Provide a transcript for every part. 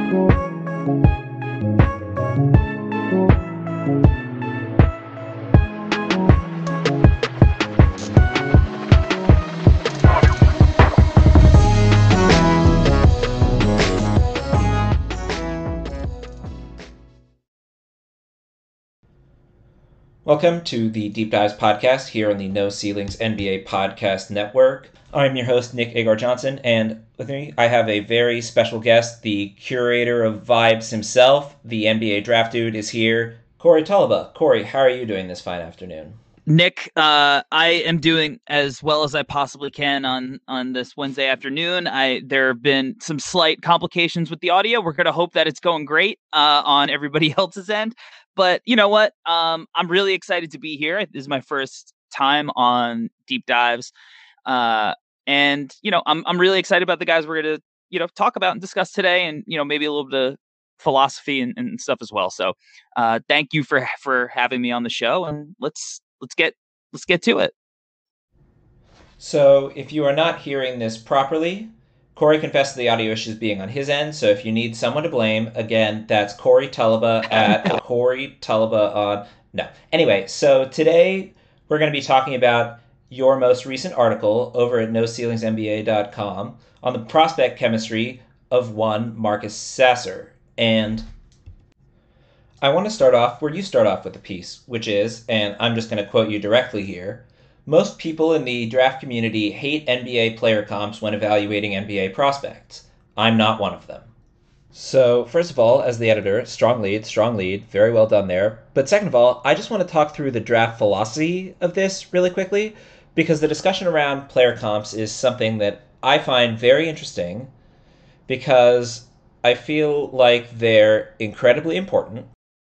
Welcome to the Deep Dives podcast here on the No Ceilings NBA Podcast Network. I'm your host, Nick Agar Johnson, and with me I have a very special guest, the curator of vibes himself, the NBA draft dude is here, Corey Tulaba. Corey, how are you doing this fine afternoon? Nick, I am doing as well as I possibly can on this Wednesday afternoon. There have been some slight complications with the audio. We're going to hope that it's going great on everybody else's end. But you know what? I'm really excited to be here. This is my first time on Deep Dives, and I'm really excited about the guys we're going to talk about and discuss today, and maybe a little bit of philosophy and stuff as well. So, thank you for having me on the show, and let's get to it. So, if you are not hearing this properly, Corey confessed to the audio issues being on his end, so if you need someone to blame, again, that's Corey Tulaba at Corey Tulaba on... No. Anyway, so today we're going to be talking about your most recent article over at NoCeilingsNBA.com on the prospect chemistry of one Marcus Sasser. And I want to start off where you start off with the piece, which is, and I'm just going to quote you directly here, most people in the draft community hate NBA player comps when evaluating NBA prospects. I'm not one of them. So, first of all, as the editor, strong lead, very well done there. But second of all, I just want to talk through the draft philosophy of this really quickly, because the discussion around player comps is something that I find very interesting, because I feel like they're incredibly important,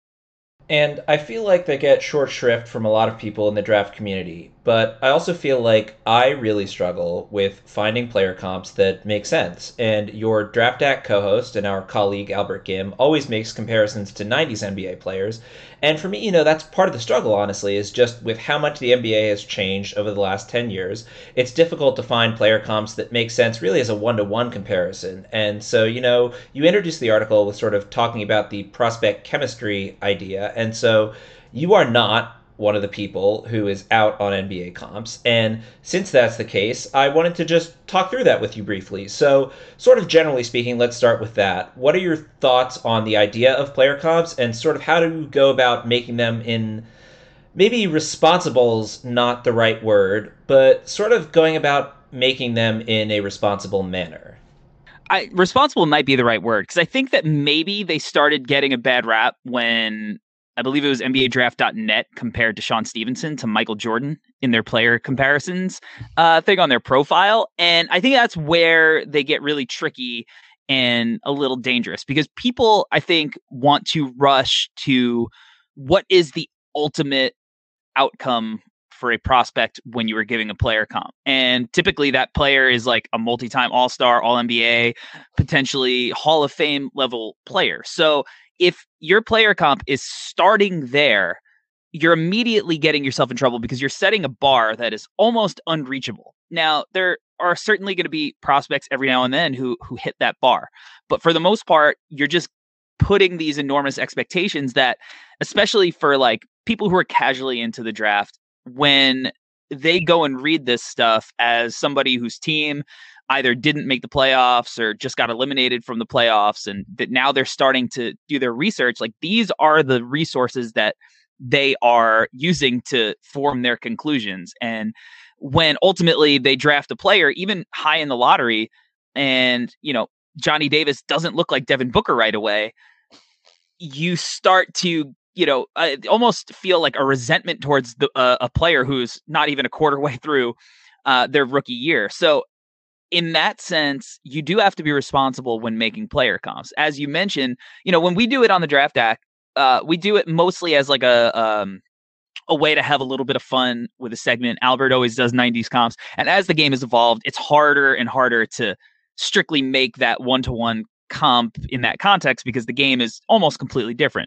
and I feel like they get short shrift from a lot of people in the draft community, but I also feel like I really struggle with finding player comps that make sense. And your Draft Act co-host and our colleague Albert Gim always makes comparisons to 90s NBA players. And for me, that's part of the struggle, honestly, is just with how much the NBA has changed over the last 10 years. It's difficult to find player comps that make sense really as a one-to-one comparison. And so, you introduced the article with sort of talking about the prospect chemistry idea. And so you are not one of the people who is out on NBA comps. And since that's the case, I wanted to just talk through that with you briefly. So, sort of generally speaking, let's start with that. What are your thoughts on the idea of player comps, and sort of how do you go about making them in, maybe responsible's not the right word, but sort of going about making them in a responsible manner? Responsible might be the right word, because I think that maybe they started getting a bad rap when I believe it was NBADraft.net compared to Sean Stevenson to Michael Jordan in their player comparisons thing on their profile. And I think that's where they get really tricky and a little dangerous, because people, I think, want to rush to what is the ultimate outcome for a prospect when you were giving a player comp. And typically that player is like a multi-time All-Star, All-NBA, potentially Hall of Fame level player. So if your player comp is starting there, you're immediately getting yourself in trouble, because you're setting a bar that is almost unreachable. Now, there are certainly going to be prospects every now and then who hit that bar. But for the most part, you're just putting these enormous expectations that, especially for like people who are casually into the draft, when they go and read this stuff as somebody whose team either didn't make the playoffs or just got eliminated from the playoffs, and that now they're starting to do their research, like these are the resources that they are using to form their conclusions. And when ultimately they draft a player, even high in the lottery, and, Johnny Davis doesn't look like Devin Booker right away, you start to almost feel like a resentment towards a player who's not even a quarter way through their rookie year. So in that sense, you do have to be responsible when making player comps. As you mentioned, when we do it on the Draft Act, we do it mostly as like a way to have a little bit of fun with a segment. Albert always does 90s comps. And as the game has evolved, it's harder and harder to strictly make that one-to-one comp in that context, because the game is almost completely different.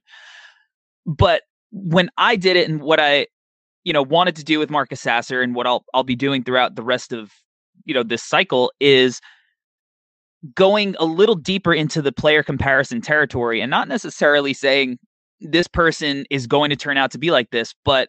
But when I did it, and what I, wanted to do with Marcus Sasser, and what I'll be doing throughout the rest of, this cycle, is going a little deeper into the player comparison territory and not necessarily saying this person is going to turn out to be like this, but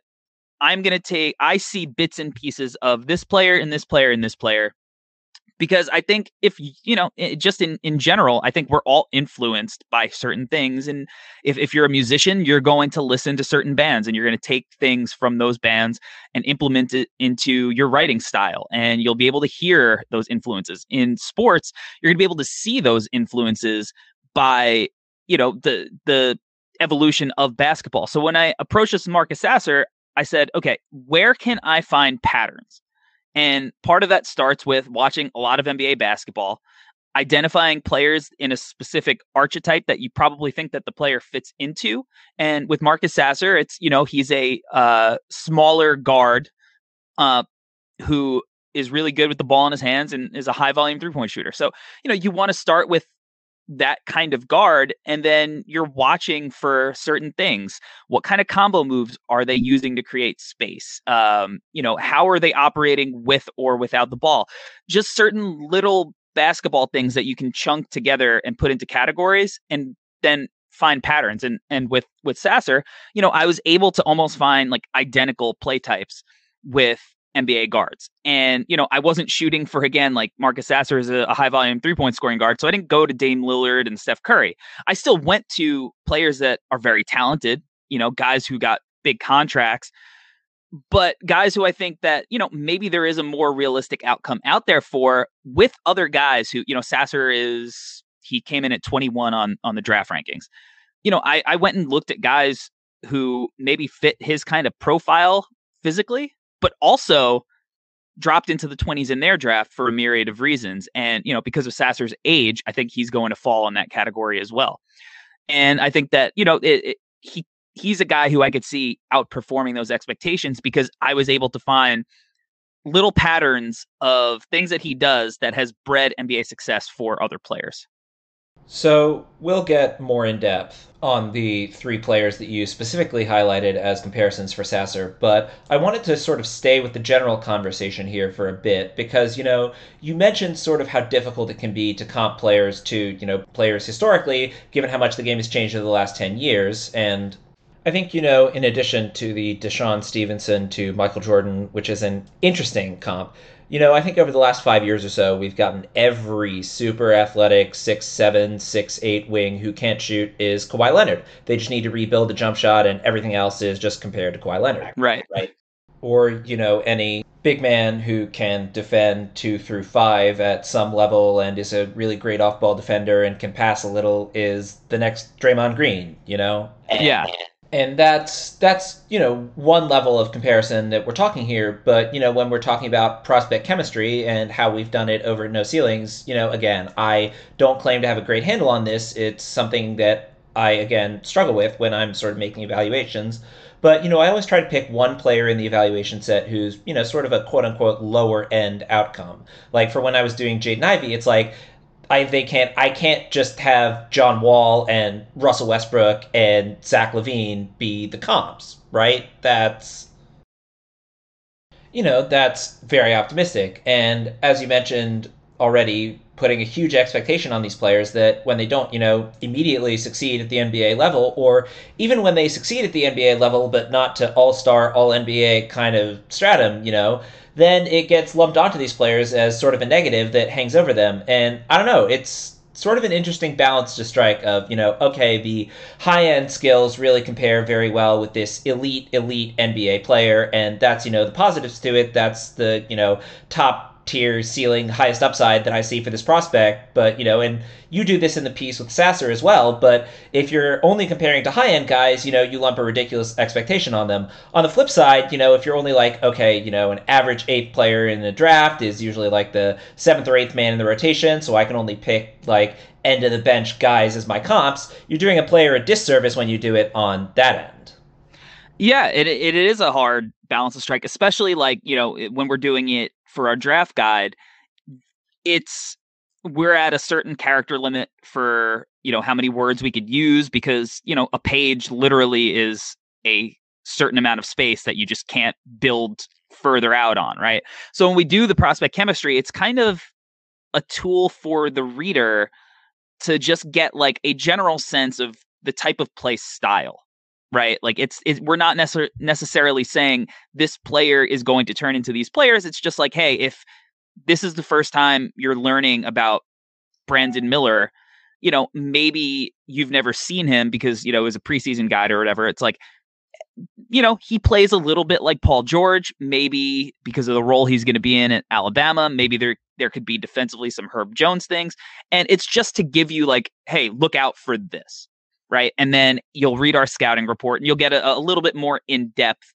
I see bits and pieces of this player and this player and this player. Because I think if, just in general, I think we're all influenced by certain things. And if you're a musician, you're going to listen to certain bands and you're going to take things from those bands and implement it into your writing style. And you'll be able to hear those influences. In sports, you're going to be able to see those influences by, the evolution of basketball. So when I approached this Marcus Sasser, I said, okay, where can I find patterns? And part of that starts with watching a lot of NBA basketball, identifying players in a specific archetype that you probably think that the player fits into. And with Marcus Sasser, it's, he's a smaller guard who is really good with the ball in his hands and is a high volume 3-point shooter. So, you want to start with that kind of guard, and then you're watching for certain things. What kind of combo moves are they using to create space? How are they operating with or without the ball? Just certain little basketball things that you can chunk together and put into categories and then find patterns. And with Sasser, I was able to almost find like identical play types with NBA guards. And, I wasn't shooting for, again, like Marcus Sasser is a high volume 3-point scoring guard. So I didn't go to Dame Lillard and Steph Curry. I still went to players that are very talented, guys who got big contracts, but guys who I think that, maybe there is a more realistic outcome out there for, with other guys who, Sasser he came in at 21 on the draft rankings. I went and looked at guys who maybe fit his kind of profile physically, but also dropped into the 20s in their draft for a myriad of reasons. And, because of Sasser's age, I think he's going to fall in that category as well. And I think that, he's a guy who I could see outperforming those expectations because I was able to find little patterns of things that he does that has bred NBA success for other players. So we'll get more in depth on the three players that you specifically highlighted as comparisons for Sasser, but I wanted to sort of stay with the general conversation here for a bit because, you mentioned sort of how difficult it can be to comp players to, players historically, given how much the game has changed over the last 10 years. And I think, in addition to the DeShaun Stevenson to Michael Jordan, which is an interesting comp, I think over the last 5 years or so, we've gotten every super athletic 6'7", 6'8" wing who can't shoot is Kawhi Leonard. They just need to rebuild the jump shot, and everything else is just compared to Kawhi Leonard. Right. Or, any big man who can defend 2 through 5 at some level and is a really great off-ball defender and can pass a little is the next Draymond Green, Yeah. And that's one level of comparison that we're talking here. But, when we're talking about prospect chemistry and how we've done it over No Ceilings, again, I don't claim to have a great handle on this. It's something that I, again, struggle with when I'm sort of making evaluations. But, I always try to pick one player in the evaluation set who's, sort of a quote-unquote lower-end outcome. Like, for when I was doing Jaden Ivey, it's like, I can't just have John Wall and Russell Westbrook and Zach LaVine be the comps, right? That's very optimistic. And as you mentioned already, putting a huge expectation on these players that when they don't, immediately succeed at the NBA level, or even when they succeed at the NBA level, but not to all-star, all-NBA kind of stratum, then it gets lumped onto these players as sort of a negative that hangs over them. And I don't know, it's sort of an interesting balance to strike of, okay, the high-end skills really compare very well with this elite NBA player, and that's, the positives to it. That's the, top tier ceiling, highest upside that I see for this prospect. But, and you do this in the piece with Sasser as well, but if you're only comparing to high-end guys, you lump a ridiculous expectation on them. On the flip side, if you're only like, okay, an average 8th player in the draft is usually like the 7th or 8th man in the rotation, so I can only pick like end of the bench guys as my comps, you're doing a player a disservice when you do it on that end. Yeah, it is a hard balance to strike, especially like, when we're doing it for our draft guide, we're at a certain character limit for, how many words we could use because, a page literally is a certain amount of space that you just can't build further out on, right? So when we do the prospect chemistry, it's kind of a tool for the reader to just get like a general sense of the type of play style, right? Like we're not necessarily saying this player is going to turn into these players. It's just like, hey, if this is the first time you're learning about Brandon Miller, maybe you've never seen him because, it was a preseason guide or whatever. It's like, he plays a little bit like Paul George, maybe because of the role he's going to be in at Alabama. Maybe there could be defensively some Herb Jones things. And it's just to give you like, hey, look out for this, right? And then you'll read our scouting report and you'll get a little bit more in-depth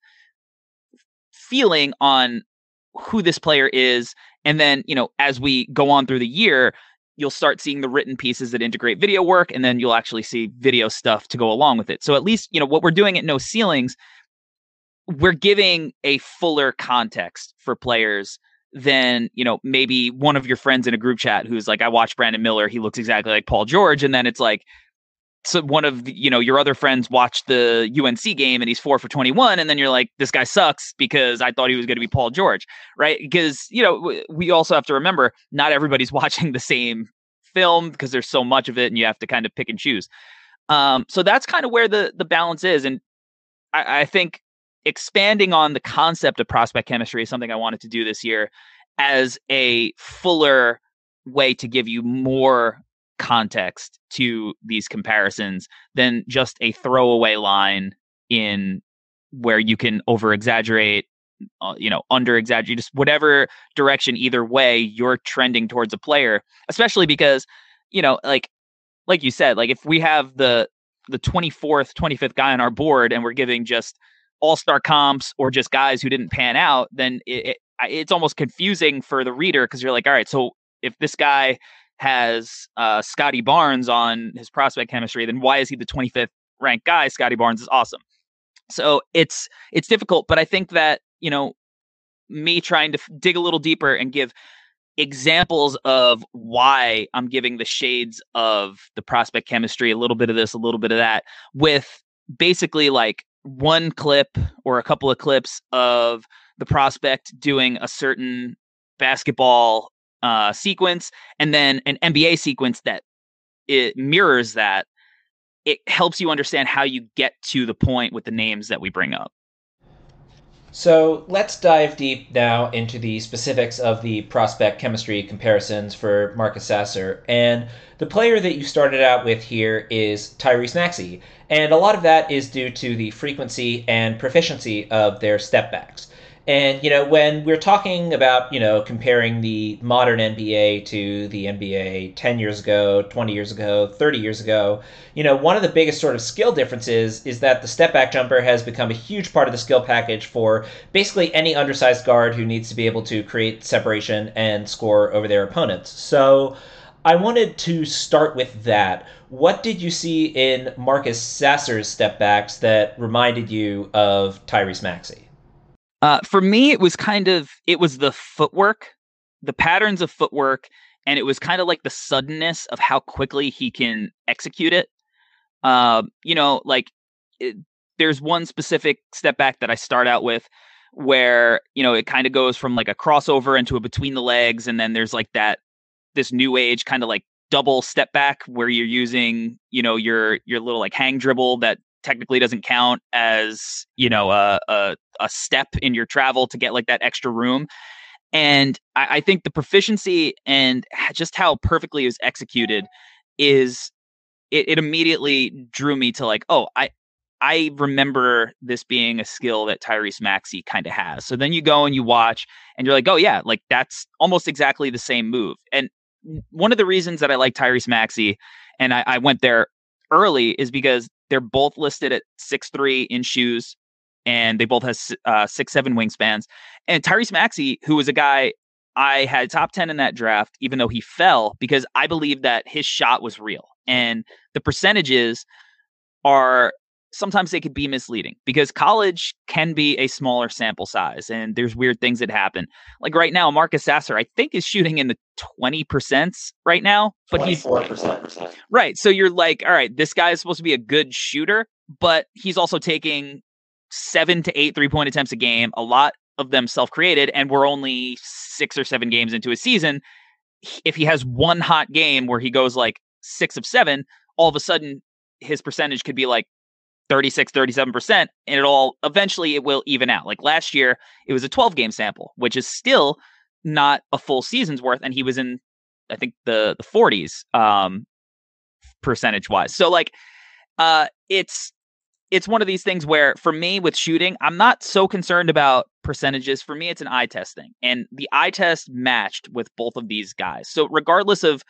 feeling on who this player is. And then, as we go on through the year, you'll start seeing the written pieces that integrate video work, and then you'll actually see video stuff to go along with it. So at least, what we're doing at No Ceilings, we're giving a fuller context for players than, maybe one of your friends in a group chat who's like, I watched Brandon Miller, he looks exactly like Paul George. And then it's like, so one of the, your other friends watched the UNC game and he's 4 for 21. And then you're like, this guy sucks because I thought he was going to be Paul George, right? Because, we also have to remember not everybody's watching the same film because there's so much of it and you have to kind of pick and choose. So that's kind of where the balance is. And I think expanding on the concept of prospect chemistry is something I wanted to do this year as a fuller way to give you more context to these comparisons than just a throwaway line in where you can over exaggerate, under exaggerate, just whatever direction, either way you're trending towards a player, especially because, like you said, like if we have the 24th, 25th guy on our board and we're giving just all-star comps or just guys who didn't pan out, then it's almost confusing for the reader because you're like, all right, so if this guy has Scotty Barnes on his prospect chemistry, then why is he the 25th ranked guy? Scotty Barnes is awesome. So it's difficult, but I think that, me trying to dig a little deeper and give examples of why I'm giving the shades of the prospect chemistry, a little bit of this, a little bit of that, with basically like one clip or a couple of clips of the prospect doing a certain basketball sequence, and then an NBA sequence that it mirrors that. It helps you understand how you get to the point with the names that we bring up. So let's dive deep now into the specifics of the prospect chemistry comparisons for Marcus Sasser. And the player that you started out with here is Tyrese Maxey. And a lot of that is due to the frequency and proficiency of their stepbacks. And, when we're talking about, comparing the modern NBA to the NBA 10 years ago, 20 years ago, 30 years ago, one of the biggest sort of skill differences is that the step back jumper has become a huge part of the skill package for basically any undersized guard who needs to be able to create separation and score over their opponents. So I wanted to start with that. What did you see in Marcus Sasser's step backs that reminded you of Tyrese Maxey? For me, it was the footwork, the patterns of footwork, and it was kind of like the suddenness of how quickly he can execute it. There's one specific step back that I start out with where, it kind of goes from like a crossover into a between the legs. And then there's like this new age kind of like double step back where you're using, your little like hang dribble that technically doesn't count as, a step in your travel to get like that extra room. And I think the proficiency and just how perfectly it was executed is it immediately drew me to like, oh, I remember this being a skill that Tyrese Maxey kind of has. So then you go and you watch and you're like, oh yeah, like that's almost exactly the same move. And one of the reasons that I like Tyrese Maxey, and I went there early, is because they're both listed at 6'3" in shoes, and they both have 6'7" wingspans. And Tyrese Maxey, who was a guy I had top 10 in that draft, even though he fell, because I believe that his shot was real. And the percentages are sometimes they could be misleading because college can be a smaller sample size and there's weird things that happen. Like right now, Marcus Sasser, I think, is shooting in the 20% right now, but 24%. Right. So you're like, all right, this guy is supposed to be a good shooter, but he's also taking 7 to 8 3-point attempts a game, a lot of them self-created, and we're only 6 or 7 games into a season. if he has one hot game where he goes like 6 of 7, all of a sudden his percentage could be like 36, 37%, and eventually it will even out. Like last year, it was a 12 game sample, which is still not a full season's worth. And he was in, I think, the 40s percentage wise. So like, it's one of these things where for me with shooting, I'm not so concerned about percentages. For me, it's an eye test thing, and the eye test matched with both of these guys. So regardless of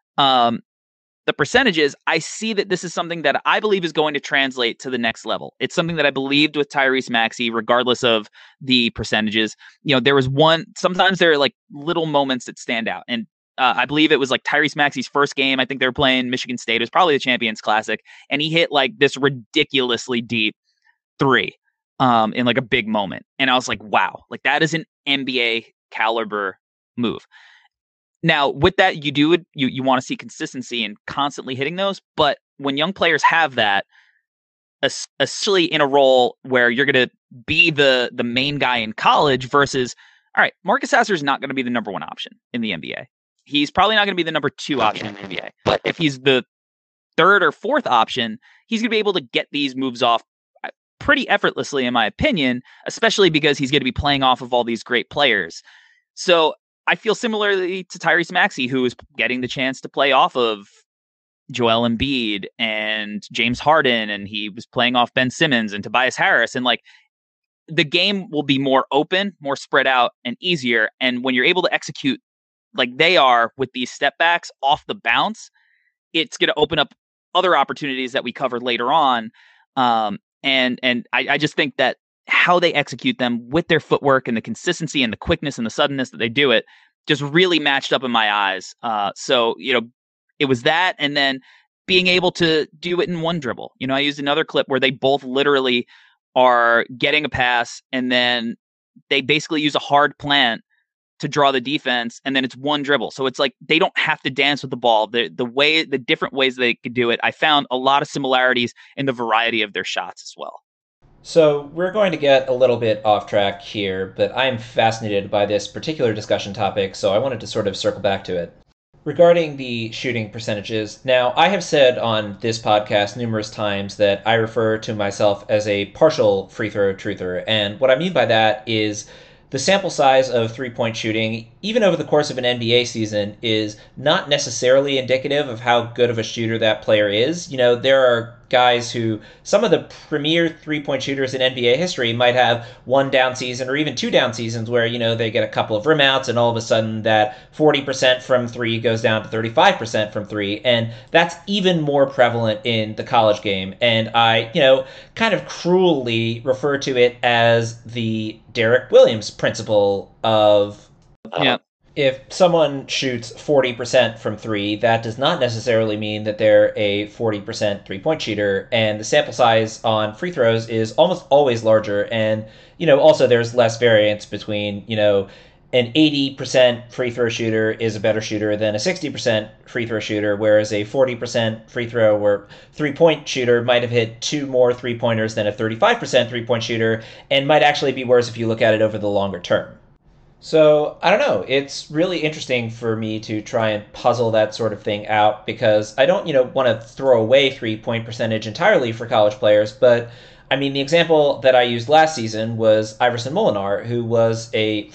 the percentages, I see that this is something that I believe is going to translate to the next level. It's something that I believed with Tyrese Maxey, regardless of the percentages. There was sometimes there are like little moments that stand out. And I believe it was like Tyrese Maxey's first game. I think they were playing Michigan State. It was probably the Champions Classic. And he hit like this ridiculously deep 3 in like a big moment. And I was like, wow, like that is an NBA caliber move. Now, with that, you want to see consistency and constantly hitting those. But when young players have that, especially in a role where you're going to be the main guy in college versus, all right, Marcus Sasser is not going to be the number 1 option in the NBA. He's probably not going to be the number 2 option in the NBA. But if he's the 3rd or 4th option, he's going to be able to get these moves off pretty effortlessly, in my opinion, especially because he's going to be playing off of all these great players. So I feel similarly to Tyrese Maxey, who is getting the chance to play off of Joel Embiid and James Harden, and he was playing off Ben Simmons and Tobias Harris. And like the game will be more open, more spread out, and easier. And when you're able to execute like they are with these step backs off the bounce, it's going to open up other opportunities that we covered later on. And I just think that how they execute them with their footwork and the consistency and the quickness and the suddenness that they do it just really matched up in my eyes. So, it was that. And then being able to do it in one dribble. I used another clip where they both literally are getting a pass and then they basically use a hard plant to draw the defense, and then it's one dribble. So it's like they don't have to dance with the ball. The different ways they could do it, I found a lot of similarities in the variety of their shots as well. So we're going to get a little bit off track here, but I'm fascinated by this particular discussion topic, so I wanted to sort of circle back to it. Regarding the shooting percentages, now I have said on this podcast numerous times that I refer to myself as a partial free throw truther, and what I mean by that is the sample size of three-point shooting, even over the course of an NBA season, is not necessarily indicative of how good of a shooter that player is. There are guys who, some of the premier three-point shooters in NBA history might have one down season or even 2 down seasons where, they get a couple of rim outs and all of a sudden that 40% from 3 goes down to 35% from 3. And that's even more prevalent in the college game. And I, kind of cruelly refer to it as the Derek Williams principle of... Yeah. If someone shoots 40% from 3, that does not necessarily mean that they're a 40% three-point shooter, and the sample size on free throws is almost always larger, and, also there's less variance between, an 80% free throw shooter is a better shooter than a 60% free throw shooter, whereas a 40% free throw or three-point shooter might have hit 2 more three-pointers than a 35% three-point shooter, and might actually be worse if you look at it over the longer term. So, I don't know, it's really interesting for me to try and puzzle that sort of thing out because I don't, want to throw away three-point percentage entirely for college players, but I mean, the example that I used last season was Iverson Molinar, who was a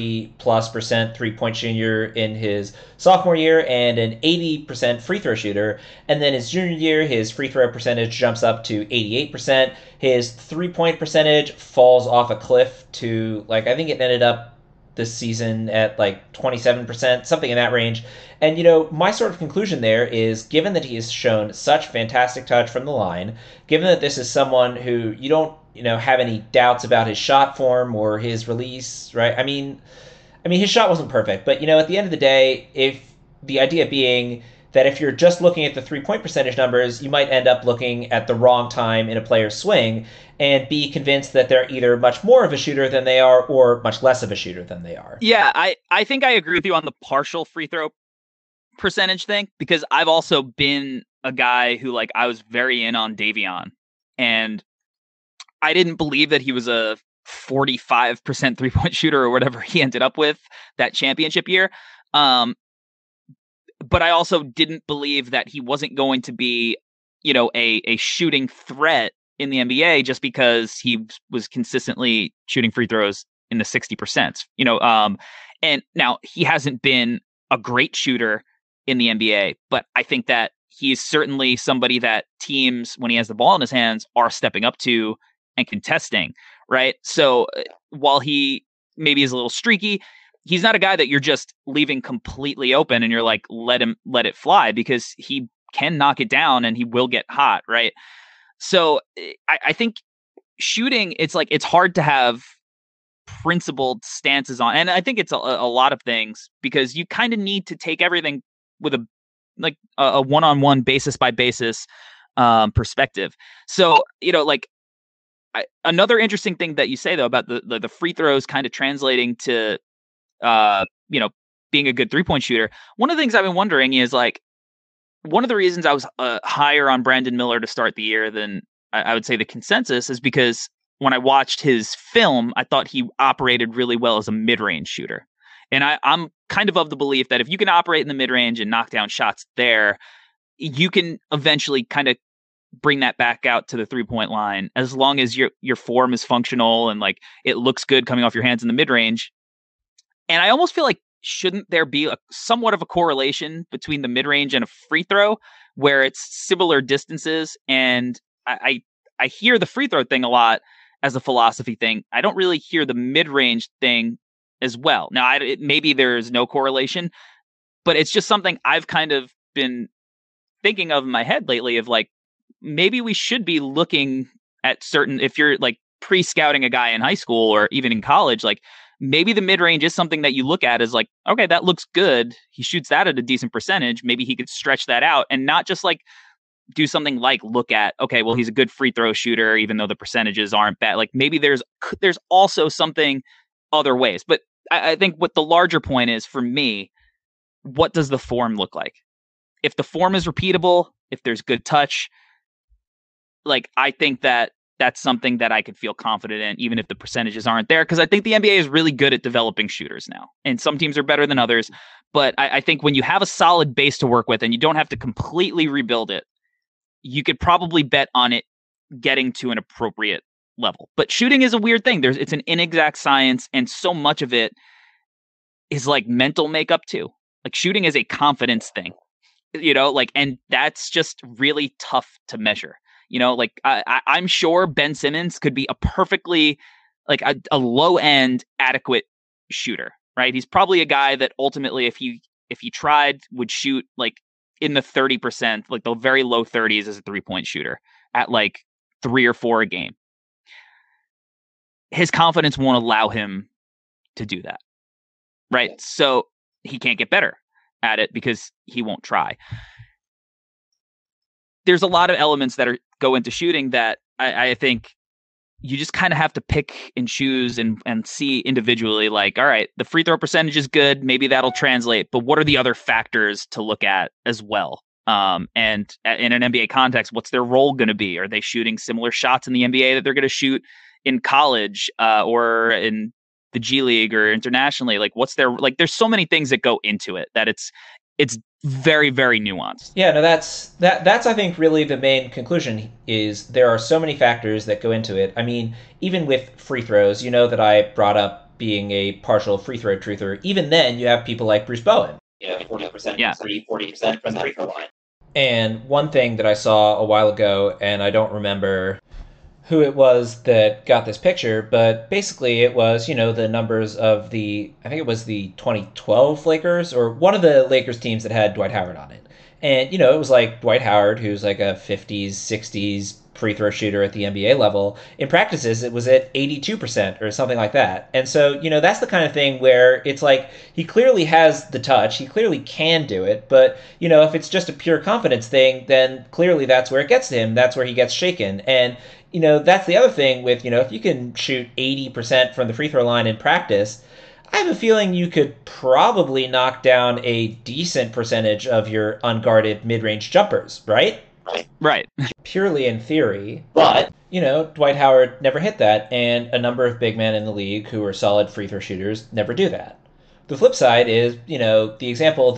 40+% three-point shooter in his sophomore year and an 80% free throw shooter. And then his junior year, his free throw percentage jumps up to 88%. His three-point percentage falls off a cliff to, I think it ended up this season at 27%, something in that range. And, my sort of conclusion there is, given that he has shown such fantastic touch from the line, given that this is someone who you don't, have any doubts about his shot form or his release, right? I mean, his shot wasn't perfect, but, at the end of the day, if the idea being that if you're just looking at the three-point percentage numbers, you might end up looking at the wrong time in a player's swing and be convinced that they're either much more of a shooter than they are or much less of a shooter than they are. Yeah, I think I agree with you on the partial free throw percentage thing, because I've also been a guy who, I was very in on Davion, and I didn't believe that he was a 45% three-point shooter or whatever he ended up with that championship year. but I also didn't believe that he wasn't going to be, a shooting threat in the NBA just because he was consistently shooting free throws in the 60%. And now he hasn't been a great shooter in the NBA, but I think that he's certainly somebody that teams, when he has the ball in his hands, are stepping up to and contesting, right? So while he maybe is a little streaky, he's not a guy that you're just leaving completely open and you're like, let it fly, because he can knock it down and he will get hot, right? So I think shooting, it's hard to have principled stances on, and I think it's a lot of things, because you kind of need to take everything with a one-on-one, basis by basis perspective. So another interesting thing that you say though about the free throws kind of translating to being a good 3-point shooter. One of the things I've been wondering is one of the reasons I was higher on Brandon Miller to start the year than I would say the consensus is because when I watched his film, I thought he operated really well as a mid-range shooter. And I'm kind of the belief that if you can operate in the mid-range and knock down shots there, you can eventually kind of bring that back out to the 3-point line, as long as your form is functional and it looks good coming off your hands in the mid-range. And I almost feel like, shouldn't there be somewhat of a correlation between the mid-range and a free throw where it's similar distances? And I hear the free throw thing a lot as a philosophy thing. I don't really hear the mid-range thing as well. Now, maybe there's no correlation, but it's just something I've kind of been thinking of in my head lately of maybe we should be looking at certain, if you're pre-scouting a guy in high school or even in college, maybe the mid-range is something that you look at as okay, that looks good. He shoots that at a decent percentage. Maybe he could stretch that out and not just do something look at, okay, well, he's a good free throw shooter, even though the percentages aren't bad. Maybe there's also something other ways. But I think what the larger point is for me, what does the form look like? If the form is repeatable, if there's good touch, I think that that's something that I could feel confident in, even if the percentages aren't there. Because I think the NBA is really good at developing shooters now. And some teams are better than others. But I think when you have a solid base to work with and you don't have to completely rebuild it, you could probably bet on it getting to an appropriate level. But shooting is a weird thing. It's an inexact science. And so much of it is mental makeup too. Shooting is a confidence thing, and that's just really tough to measure. I'm sure Ben Simmons could be a perfectly a low end adequate shooter, right? He's probably a guy that ultimately, if he tried, would shoot in the 30%, the very low 30s as a 3-point shooter at 3 or 4 a game. His confidence won't allow him to do that, right? So he can't get better at it because he won't try. There's a lot of elements that go into shooting that I think you just kind of have to pick and choose and see individually. All right, the free throw percentage is good. Maybe that'll translate. But what are the other factors to look at as well? And in an NBA context, what's their role going to be? Are they shooting similar shots in the NBA that they're going to shoot in college or in the G League or internationally? What's their there's so many things that go into it that it's very, very nuanced. Yeah, no, that's I think really the main conclusion is there are so many factors that go into it. I mean, even with free throws, that I brought up being a partial free throw truther. Even then, you have people like Bruce Bowen. 40%, 40% from the free throw line. And one thing that I saw a while ago, and I don't remember who it was that got this picture, but basically it was, the numbers of I think it was the 2012 Lakers, or one of the Lakers teams that had Dwight Howard on it. And, it was Dwight Howard, who's a 50s, 60s free throw shooter at the NBA level. In practices, it was at 82% or something like that. And so, that's the kind of thing where it's he clearly has the touch, he clearly can do it, but, if it's just a pure confidence thing, then clearly that's where it gets to him, that's where he gets shaken. And that's the other thing with, if you can shoot 80% from the free throw line in practice, I have a feeling you could probably knock down a decent percentage of your unguarded mid-range jumpers, right? Right. Purely in theory. But, Dwight Howard never hit that, and a number of big men in the league who are solid free throw shooters never do that. The flip side is, the example that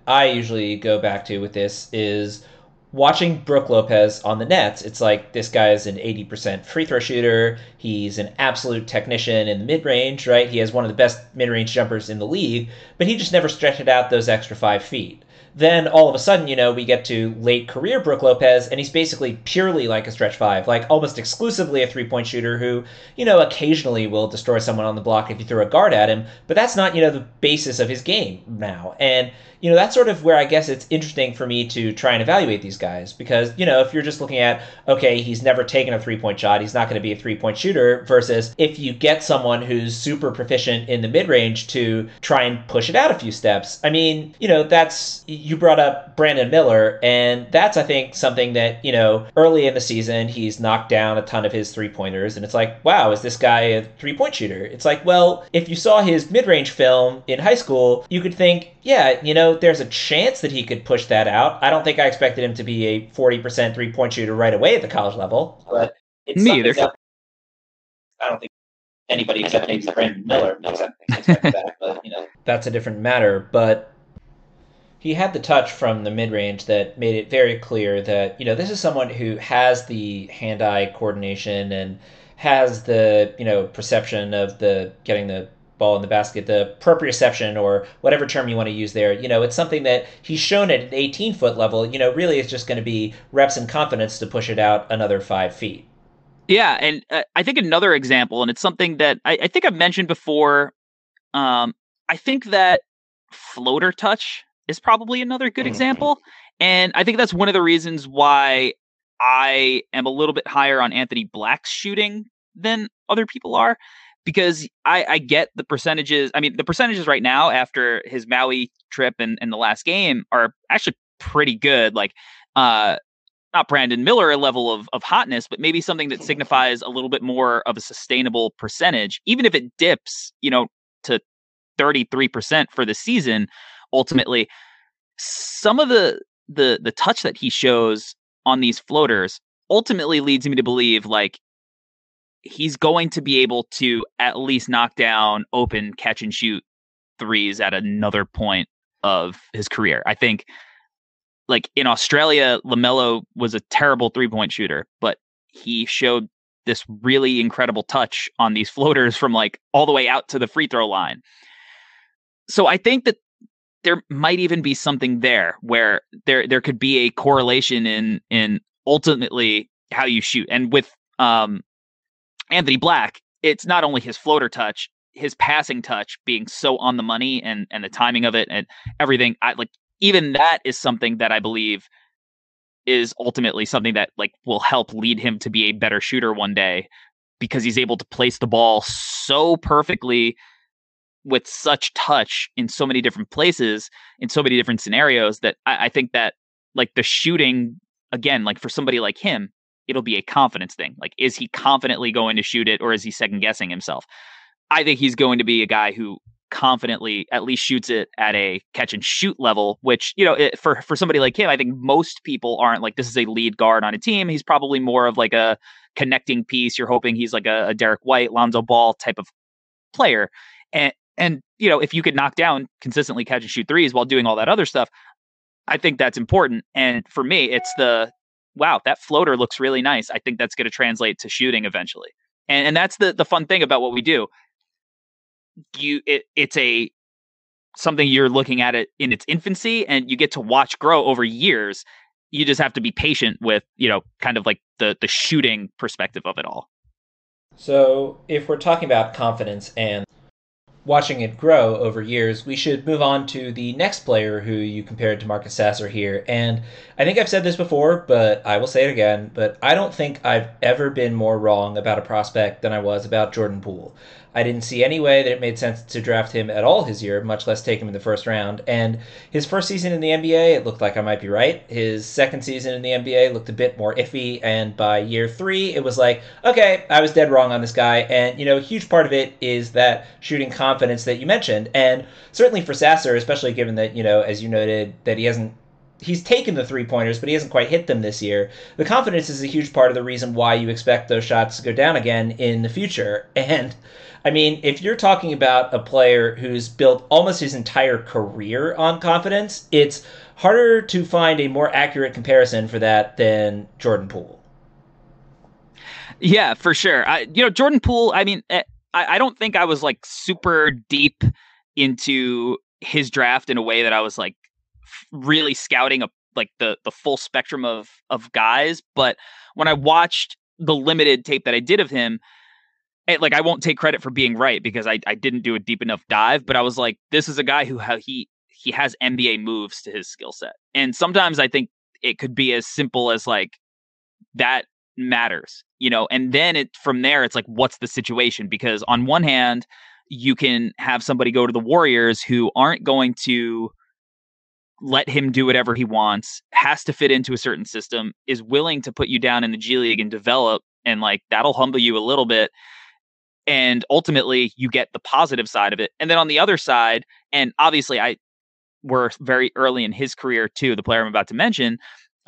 I usually go back to with this is watching Brook Lopez on the Nets. It's like this guy is an 80% free throw shooter. He's an absolute technician in the mid range, right? He has one of the best mid range jumpers in the league, but he just never stretched out those extra 5 feet. Then all of a sudden, we get to late career Brook Lopez, and he's basically purely like a stretch five, like almost exclusively a 3-point shooter who, occasionally will destroy someone on the block if you throw a guard at him, but that's not, the basis of his game now. And, that's sort of where I guess it's interesting for me to try and evaluate these guys because, if you're just looking at, okay, he's never taken a 3-point shot, he's not going to be a 3-point shooter, versus if you get someone who's super proficient in the mid-range to try and push it out a few steps. I mean, that's, you brought up Brandon Miller, and that's, I think, something that, early in the season, he's knocked down a ton of his 3-pointers, and it's like, wow, is this guy a 3-point shooter? It's like, well, if you saw his mid-range film in high school, you could think, yeah, there's a chance that he could push that out. I don't think I expected him to be a 40% 3-point shooter right away at the college level. But it's me either. I don't think anybody except maybe Brandon Miller expected that, but That's a different matter, but he had the touch from the mid-range that made it very clear that, this is someone who has the hand-eye coordination and has the, perception of the getting the ball in the basket, the proprioception or whatever term you want to use there. It's something that he's shown at an 18-foot level, really is just going to be reps and confidence to push it out another 5 feet. Yeah, and I think another example, and it's something that I think I've mentioned before, I think that floater touch is probably another good example. And I think that's one of the reasons why I am a little bit higher on Anthony Black's shooting than other people are, because I get the percentages. I mean, the percentages right now after his Maui trip and the last game are actually pretty good. Like, not Brandon Miller level of hotness, but maybe something that signifies a little bit more of a sustainable percentage, even if it dips, to 33% for the season. Ultimately, some of the touch that he shows on these floaters ultimately leads me to believe like he's going to be able to at least knock down open catch and shoot threes at another point of his career. I think like in Australia, LaMelo was a terrible 3-point shooter, but he showed this really incredible touch on these floaters from like all the way out to the free throw line. So I think that there might even be something there where there could be a correlation in ultimately how you shoot. And with Anthony Black, it's not only his floater touch, his passing touch being so on the money and the timing of it and everything. Even that is something that I believe is ultimately something that like will help lead him to be a better shooter one day, because he's able to place the ball so perfectly with such touch in so many different places, in so many different scenarios, that I think that like the shooting, again, like for somebody like him, it'll be a confidence thing. Like, is he confidently going to shoot it, or is he second guessing himself? I think he's going to be a guy who confidently at least shoots it at a catch and shoot level, which, for somebody like him, I think most people aren't like, this is a lead guard on a team. He's probably more of like a connecting piece. You're hoping he's like a Derek White, Lonzo Ball type of player. And if you could knock down consistently catch and shoot threes while doing all that other stuff, I think that's important. And for me, it's wow, that floater looks really nice. I think that's going to translate to shooting eventually. And that's the fun thing about what we do. It's something you're looking at it in its infancy, and you get to watch grow over years. You just have to be patient with, kind of like the shooting perspective of it all. So if we're talking about confidence and watching it grow over years, we should move on to the next player who you compared to Marcus Sasser here. And I think I've said this before, but I will say it again, but I don't think I've ever been more wrong about a prospect than I was about Jordan Poole. I didn't see any way that it made sense to draft him at all his year, much less take him in the first round. And his first season in the NBA, it looked like I might be right. His second season in the NBA looked a bit more iffy. And by year 3, it was like, okay, I was dead wrong on this guy. And, a huge part of it is that shooting confidence that you mentioned. And certainly for Sasser, especially given that, as you noted, that he hasn't he's taken the 3-pointers, but he hasn't quite hit them this year. The confidence is a huge part of the reason why you expect those shots to go down again in the future. And I mean, if you're talking about a player who's built almost his entire career on confidence, it's harder to find a more accurate comparison for that than Jordan Poole. Yeah, for sure. Jordan Poole, I mean, I don't think I was like super deep into his draft in a way that I was like really scouting like the full spectrum of guys. But when I watched the limited tape that I did of him, like I won't take credit for being right because I didn't do a deep enough dive, but I was like, this is a guy who he has NBA moves to his skill set. And sometimes I think it could be as simple as like that matters, and then from there, it's like, what's the situation? Because on one hand, you can have somebody go to the Warriors who aren't going to let him do whatever he wants, has to fit into a certain system, is willing to put you down in the G League and develop, and like that'll humble you a little bit. And ultimately you get the positive side of it. And then on the other side, and obviously we're very early in his career too, the player I'm about to mention,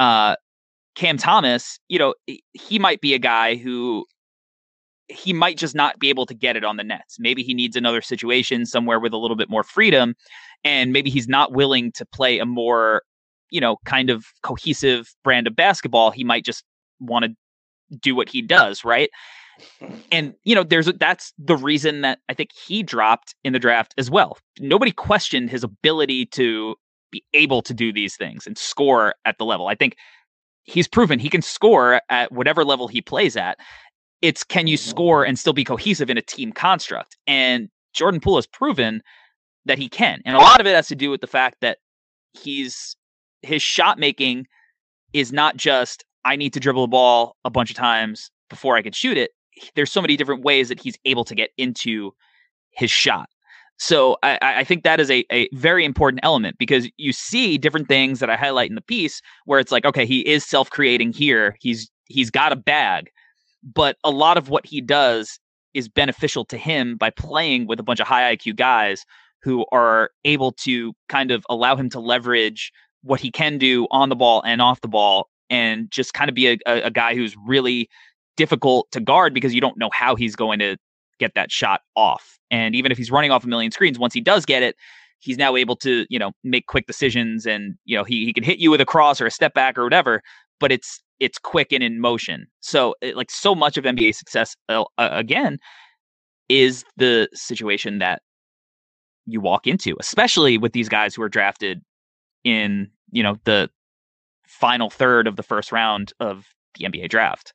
Cam Thomas, he might be a guy who he might just not be able to get it on the Nets. Maybe he needs another situation somewhere with a little bit more freedom. And maybe he's not willing to play a more, kind of cohesive brand of basketball. He might just want to do what he does, right? And, that's the reason that I think he dropped in the draft as well. Nobody questioned his ability to be able to do these things and score at the level. I think he's proven he can score at whatever level he plays at. It's, can you score and still be cohesive in a team construct? And Jordan Poole has proven that he can. And a lot of it has to do with the fact that his shot making is not just, I need to dribble the ball a bunch of times before I can shoot it. There's so many different ways that he's able to get into his shot. So I think that is a very important element, because you see different things that I highlight in the piece where it's like, okay, he is self-creating here. He's got a bag, but a lot of what he does is beneficial to him by playing with a bunch of high IQ guys who are able to kind of allow him to leverage what he can do on the ball and off the ball, and just kind of be a guy who's really difficult to guard because you don't know how he's going to get that shot off. And even if he's running off a million screens, once he does get it, he's now able to, make quick decisions, and, he can hit you with a cross or a step back or whatever, but it's quick and in motion. So like so much of NBA success, again, is the situation that you walk into, especially with these guys who are drafted in, the final third of the first round of the NBA draft.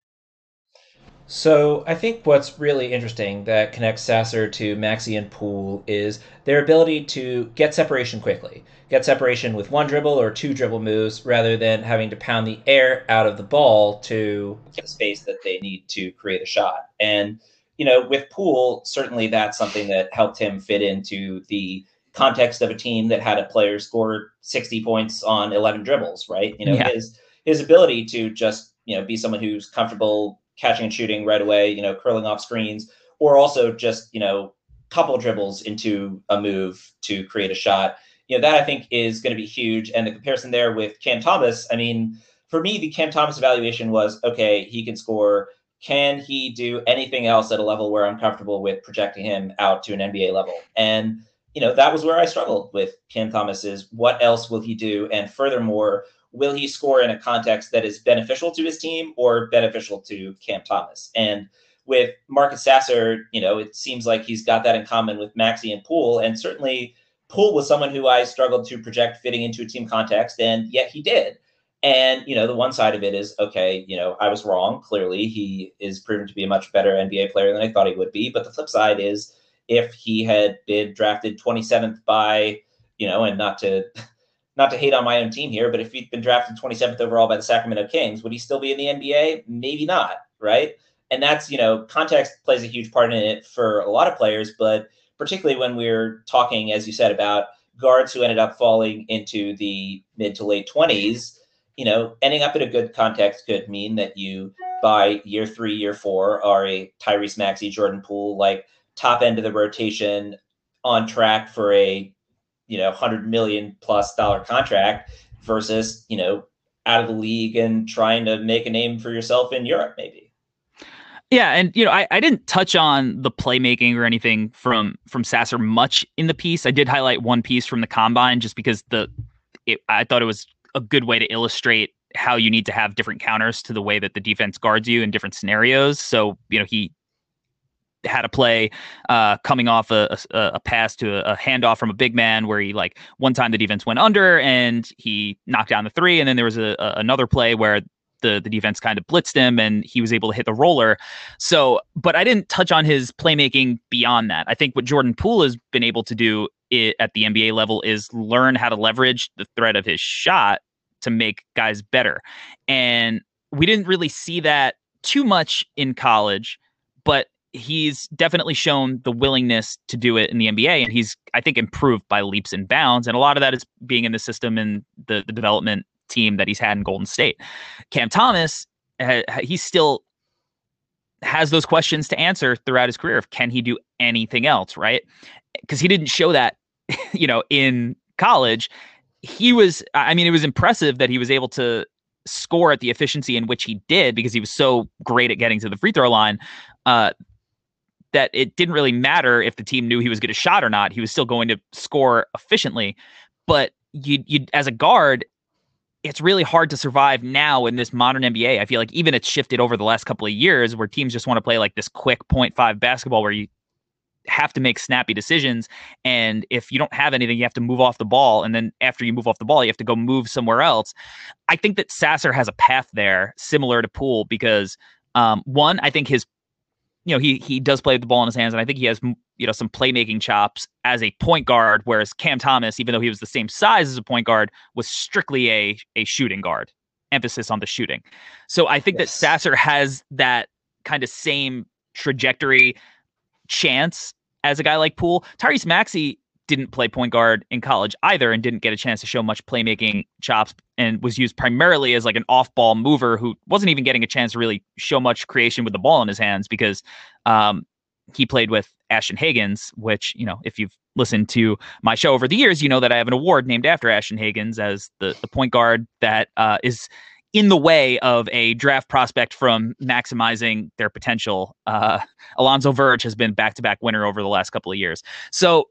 So I think what's really interesting that connects Sasser to Maxey and Poole is their ability to get separation quickly. Get separation with one dribble or two dribble moves rather than having to pound the air out of the ball to get the space that they need to create a shot. And, with Poole, certainly that's something that helped him fit into the context of a team that had a player score 60 points on 11 dribbles, right? His ability to just, be someone who's comfortable catching and shooting right away, curling off screens, or also just, couple dribbles into a move to create a shot. That I think is going to be huge. And the comparison there with Cam Thomas, I mean, for me, the Cam Thomas evaluation was, okay, he can score. Can he do anything else at a level where I'm comfortable with projecting him out to an NBA level? And, that was where I struggled with Cam Thomas is what else will he do? And furthermore, will he score in a context that is beneficial to his team or beneficial to Cam Thomas? And with Marcus Sasser, it seems like he's got that in common with Maxey and Poole. And certainly Poole was someone who I struggled to project fitting into a team context, and yet he did. And, the one side of it is, okay, I was wrong. Clearly, he is proven to be a much better NBA player than I thought he would be. But the flip side is, if he had been drafted 27th by, and not to hate on my own team here, but if he'd been drafted 27th overall by the Sacramento Kings, would he still be in the NBA? Maybe not, right? And that's, context plays a huge part in it for a lot of players, but particularly when we're talking, as you said, about guards who ended up falling into the mid to late 20s, ending up in a good context could mean that you, by year 3, year 4, are a Tyrese Maxey, Jordan Poole, like top end of the rotation, on track for a $100 million+ contract versus, out of the league and trying to make a name for yourself in Europe, maybe. Yeah, and I didn't touch on the playmaking or anything from Sasser much in the piece. I did highlight one piece from the combine just because I thought it was a good way to illustrate how you need to have different counters to the way that the defense guards you in different scenarios. So, he had a play coming off a pass to a handoff from a big man where he, like, one time the defense went under and he knocked down the three. And then there was another play where the defense kind of blitzed him and he was able to hit the roller. So, but I didn't touch on his playmaking beyond that. I think what Jordan Poole has been able to do at the NBA level is learn how to leverage the threat of his shot to make guys better. And we didn't really see that too much in college, but he's definitely shown the willingness to do it in the NBA. And he's, I think, improved by leaps and bounds. And a lot of that is being in the system and the development team that he's had in Golden State. Cam Thomas, he still has those questions to answer throughout his career of can he do anything else, right? Because he didn't show that, in college. It was impressive that he was able to score at the efficiency in which he did because he was so great at getting to the free throw line that it didn't really matter if the team knew he was good at shot or not. He was still going to score efficiently. But you as a guard, it's really hard to survive now in this modern NBA. I feel like even it's shifted over the last couple of years where teams just want to play like this quick 0.5 basketball where you have to make snappy decisions. And if you don't have anything, you have to move off the ball. And then after you move off the ball, you have to go move somewhere else. I think that Sasser has a path there similar to Poole because one, I think his, he does play with the ball in his hands. And I think he has, some playmaking chops as a point guard, whereas Cam Thomas, even though he was the same size as a point guard, was strictly a shooting guard, emphasis on the shooting. So I think that Sasser has that kind of same trajectory chance as a guy like Poole. Tyrese Maxey didn't play point guard in college either and didn't get a chance to show much playmaking chops and was used primarily as like an off-ball mover who wasn't even getting a chance to really show much creation with the ball in his hands because he played with Ashton Hagans, which, if you've listened to my show over the years, you know that I have an award named after Ashton Hagans as the point guard that is in the way of a draft prospect from maximizing their potential. Alonzo Verge has been back-to-back winner over the last couple of years. So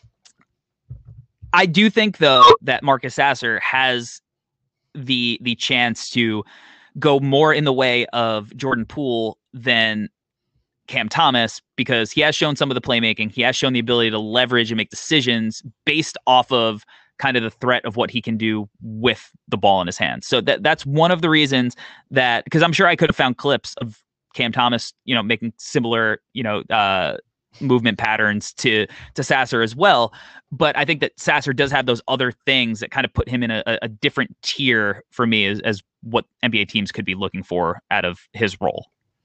I do think, though, that Marcus Sasser has the chance to go more in the way of Jordan Poole than Cam Thomas because he has shown some of the playmaking. He has shown the ability to leverage and make decisions based off of kind of the threat of what he can do with the ball in his hands. So that's one of the reasons that, because I'm sure I could have found clips of Cam Thomas, making similar, movement patterns to Sasser as well. But I think that Sasser does have those other things that kind of put him in a different tier for me as what NBA teams could be looking for out of his role.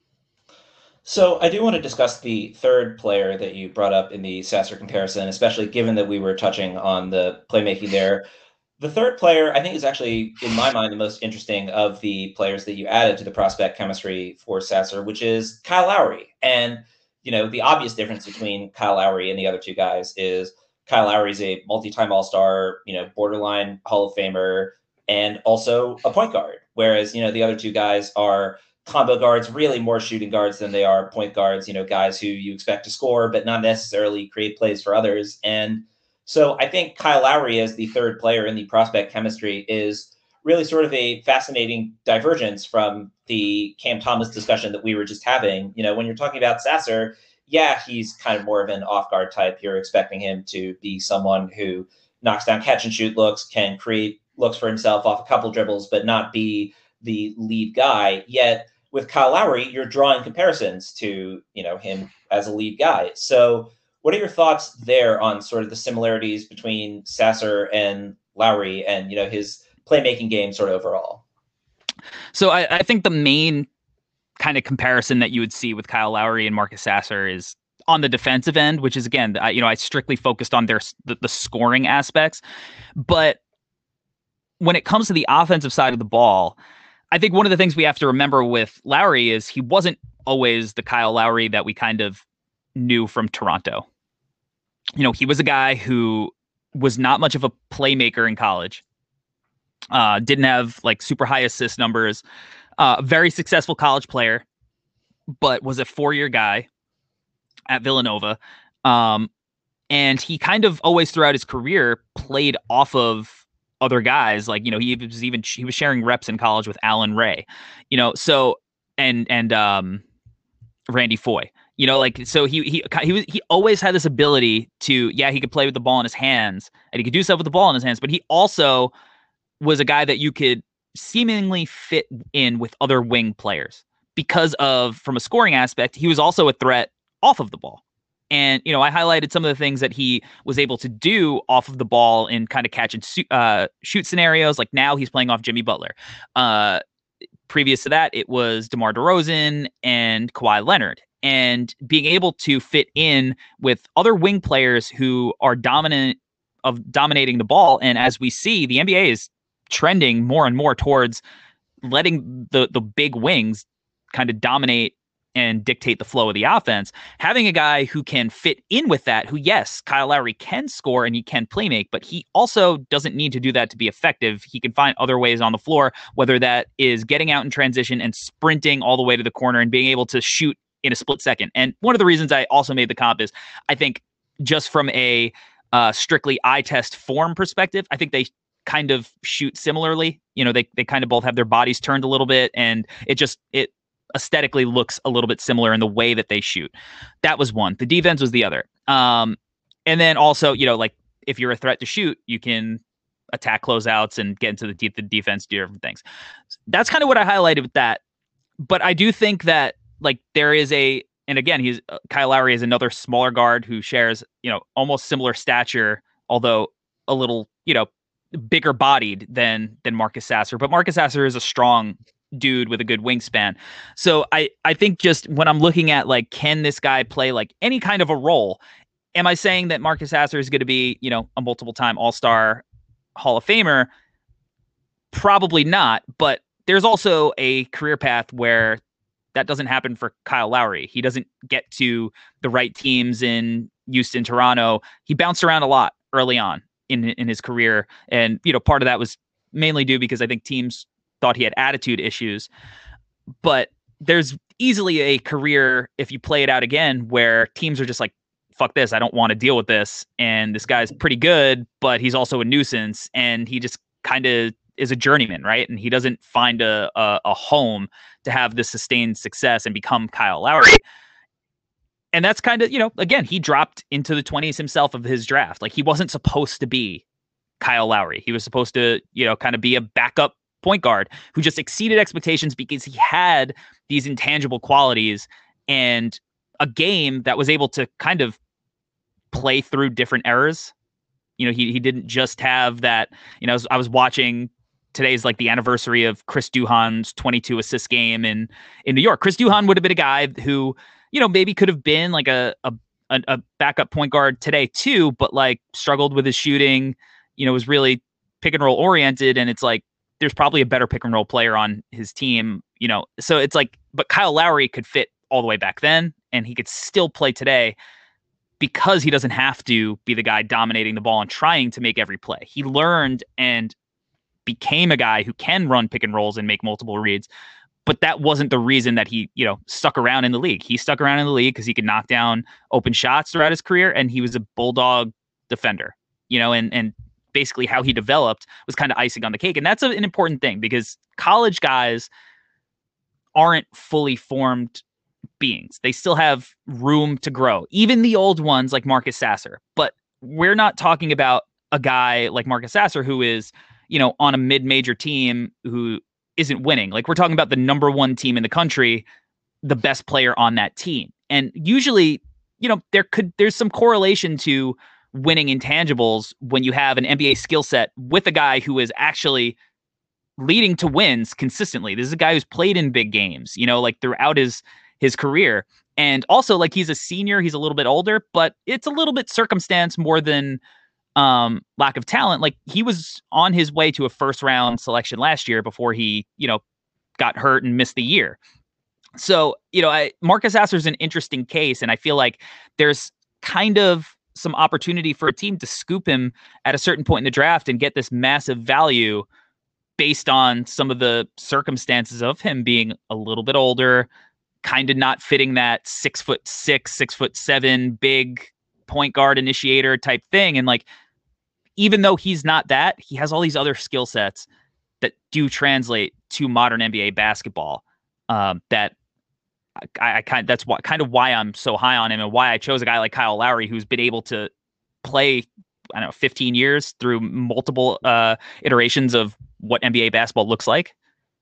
So I do want to discuss the third player that you brought up in the Sasser comparison, especially given that we were touching on the playmaking there. The third player, I think, is actually, in my mind, the most interesting of the players that you added to the prospect chemistry for Sasser, which is Kyle Lowry. And, the obvious difference between Kyle Lowry and the other two guys is Kyle Lowry is a multi-time All-Star, borderline Hall of Famer, and also a point guard. Whereas, the other two guys are combo guards, really more shooting guards than they are point guards, guys who you expect to score, but not necessarily create plays for others. And so I think Kyle Lowry as the third player in the prospect chemistry is really sort of a fascinating divergence from the Cam Thomas discussion that we were just having. When you're talking about Sasser, yeah, he's kind of more of an off-guard type. You're expecting him to be someone who knocks down catch and shoot looks, can create looks for himself off a couple dribbles, but not be the lead guy. Yet with Kyle Lowry, you're drawing comparisons to, him as a lead guy. So what are your thoughts there on sort of the similarities between Sasser and Lowry and, his playmaking game sort of overall? So I think the main kind of comparison that you would see with Kyle Lowry and Marcus Sasser is on the defensive end, which is, again, I strictly focused on the scoring aspects. But when it comes to the offensive side of the ball, I think one of the things we have to remember with Lowry is he wasn't always the Kyle Lowry that we kind of knew from Toronto. He was a guy who was not much of a playmaker in college. Didn't have like super high assist numbers. Very successful college player, but was a 4-year guy at Villanova. And he kind of always throughout his career played off of other guys. Like, he was sharing reps in college with Allen Ray, so and Randy Foye. So he always had this ability to, he could play with the ball in his hands and he could do stuff with the ball in his hands, but he also was a guy that you could seemingly fit in with other wing players because of, from a scoring aspect, he was also a threat off of the ball. And, I highlighted some of the things that he was able to do off of the ball in kind of catch and shoot scenarios. Like now he's playing off Jimmy Butler. Previous to that, it was DeMar DeRozan and Kawhi Leonard. And being able to fit in with other wing players who are dominating the ball. And as we see, the NBA is trending more and more towards letting the big wings kind of dominate and dictate the flow of the offense. Having a guy who can fit in with that, who, yes, Kyle Lowry can score and he can play make, but he also doesn't need to do that to be effective. He can find other ways on the floor, whether that is getting out in transition and sprinting all the way to the corner and being able to shoot in a split second. And one of the reasons I also made the comp is I think just from a strictly eye test form perspective, I think they kind of shoot similarly. They kind of both have their bodies turned a little bit, and it aesthetically looks a little bit similar in the way that they shoot. That was one. The defense was the other. And then also, like if you're a threat to shoot, you can attack closeouts and get into the defense, do different things. That's kind of what I highlighted with that. But I do think that like there is and again, Kyle Lowry is another smaller guard who shares, almost similar stature, although a little, bigger bodied than Marcus Sasser. But Marcus Sasser is a strong dude with a good wingspan. So I think just when I'm looking at like, can this guy play like any kind of a role? Am I saying that Marcus Sasser is going to be, a multiple time All-Star Hall of Famer? Probably not. But there's also a career path where that doesn't happen for Kyle Lowry. He doesn't get to the right teams in Houston, Toronto. He bounced around a lot early on in his career. And, part of that was mainly due because I think teams thought he had attitude issues. But there's easily a career, if you play it out again, where teams are just like, fuck this, I don't want to deal with this. And this guy's pretty good, but he's also a nuisance. And he just kind of is a journeyman, right? And he doesn't find a home to have this sustained success and become Kyle Lowry. And that's kind of, again, he dropped into the 20s himself of his draft. Like he wasn't supposed to be Kyle Lowry. He was supposed to, kind of be a backup point guard who just exceeded expectations because he had these intangible qualities and a game that was able to kind of play through different eras. He didn't just have that, I was watching today's like the anniversary of Chris Duhon's 22 assist game in New York. Chris Duhon would have been a guy who, maybe could have been like a backup point guard today too, but like struggled with his shooting, was really pick and roll oriented. And it's like, there's probably a better pick and roll player on his team, so it's like, but Kyle Lowry could fit all the way back then and he could still play today because he doesn't have to be the guy dominating the ball and trying to make every play. He learned and became a guy who can run pick and rolls and make multiple reads. But that wasn't the reason that he, stuck around in the league. He stuck around in the league because he could knock down open shots throughout his career, and he was a bulldog defender, and basically how he developed was kind of icing on the cake. And that's an important thing because college guys aren't fully formed beings. They still have room to grow, even the old ones like Marcus Sasser. But we're not talking about a guy like Marcus Sasser who is, on a mid-major team who isn't winning. Like we're talking about the number one team in the country, the best player on that team. And usually, there's some correlation to winning intangibles when you have an NBA skill set with a guy who is actually leading to wins consistently. This is a guy who's played in big games, like throughout his career. And also like he's a senior, he's a little bit older, but it's a little bit circumstance more than lack of talent. Like he was on his way to a first round selection last year before he, got hurt and missed the year. So, Marcus Sasser is an interesting case. And I feel like there's kind of some opportunity for a team to scoop him at a certain point in the draft and get this massive value based on some of the circumstances of him being a little bit older, kind of not fitting that 6'6", 6'7" big point guard initiator type thing. And like, even though he's not that, he has all these other skill sets that do translate to modern NBA basketball. That I that's why I'm so high on him, and why I chose a guy like Kyle Lowry, who's been able to play, I don't know, 15 years through multiple iterations of what NBA basketball looks like.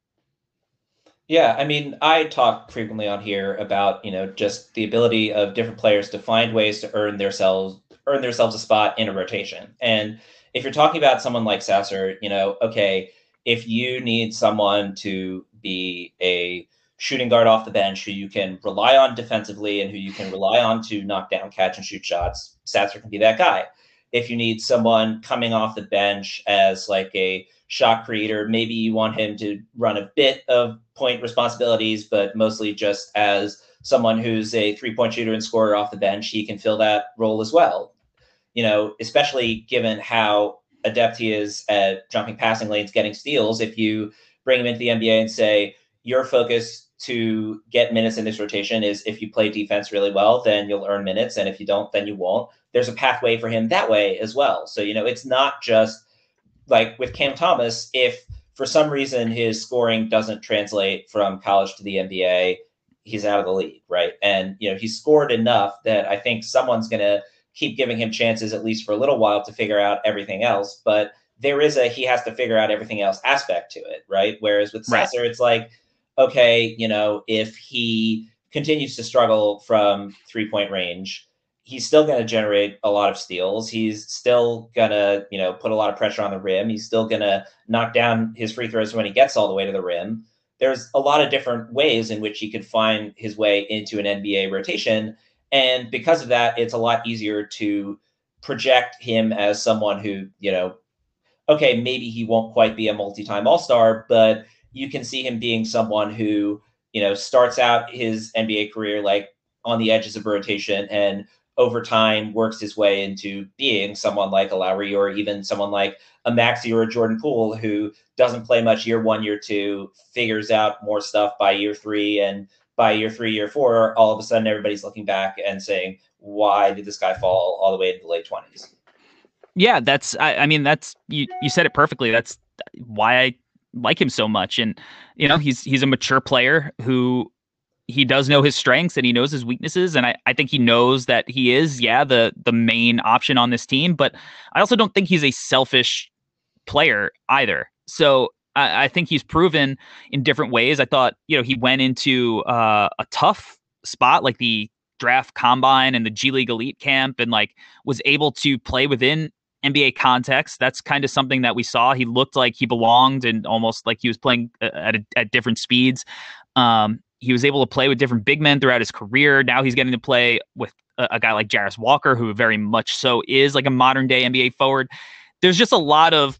Yeah, I mean, I talk frequently on here about, just the ability of different players to find ways to earn themselves a spot in a rotation. And if you're talking about someone like Sasser, okay, if you need someone to be a shooting guard off the bench who you can rely on defensively and who you can rely on to knock down catch and shoot shots, Sasser can be that guy. If you need someone coming off the bench as like a shot creator, maybe you want him to run a bit of point responsibilities, but mostly just as someone who's a 3-point shooter and scorer off the bench, he can fill that role as well. Especially given how adept he is at jumping passing lanes, getting steals. If you bring him into the NBA and say, your focus to get minutes in this rotation is if you play defense really well, then you'll earn minutes. And if you don't, then you won't. There's a pathway for him that way as well. So, it's not just like with Cam Thomas, if for some reason his scoring doesn't translate from college to the NBA, he's out of the league, right? And, he's scored enough that I think someone's going to keep giving him chances, at least for a little while, to figure out everything else. But there is he has to figure out everything else aspect to it, right? Whereas with Sasser, It's like, okay, if he continues to struggle from 3-point range, he's still going to generate a lot of steals. He's still going to, put a lot of pressure on the rim. He's still going to knock down his free throws when he gets all the way to the rim. There's a lot of different ways in which he could find his way into an NBA rotation. And because of that, it's a lot easier to project him as someone who, okay, maybe he won't quite be a multi-time all-star, but you can see him being someone who, starts out his NBA career like on the edges of rotation and over time works his way into being someone like a Lowry or even someone like a Maxey or a Jordan Poole who doesn't play much year 1, year 2, figures out more stuff by year 3, and by year 3, year 4, all of a sudden everybody's looking back and saying, why did this guy fall all the way into the late 20s? Yeah, I mean, that's, you said it perfectly. That's why I like him so much. And, he's a mature player who, he does know his strengths and he knows his weaknesses. And I think he knows that he is, the main option on this team. But I also don't think he's a selfish player either. So I think he's proven in different ways. I thought, he went into a tough spot like the draft combine and the G League Elite camp and like was able to play within NBA context. That's kind of something that we saw. He looked like he belonged and almost like he was playing at different speeds. He was able to play with different big men throughout his career. Now he's getting to play with a guy like Jarris Walker, who very much so is like a modern day NBA forward. There's just a lot of,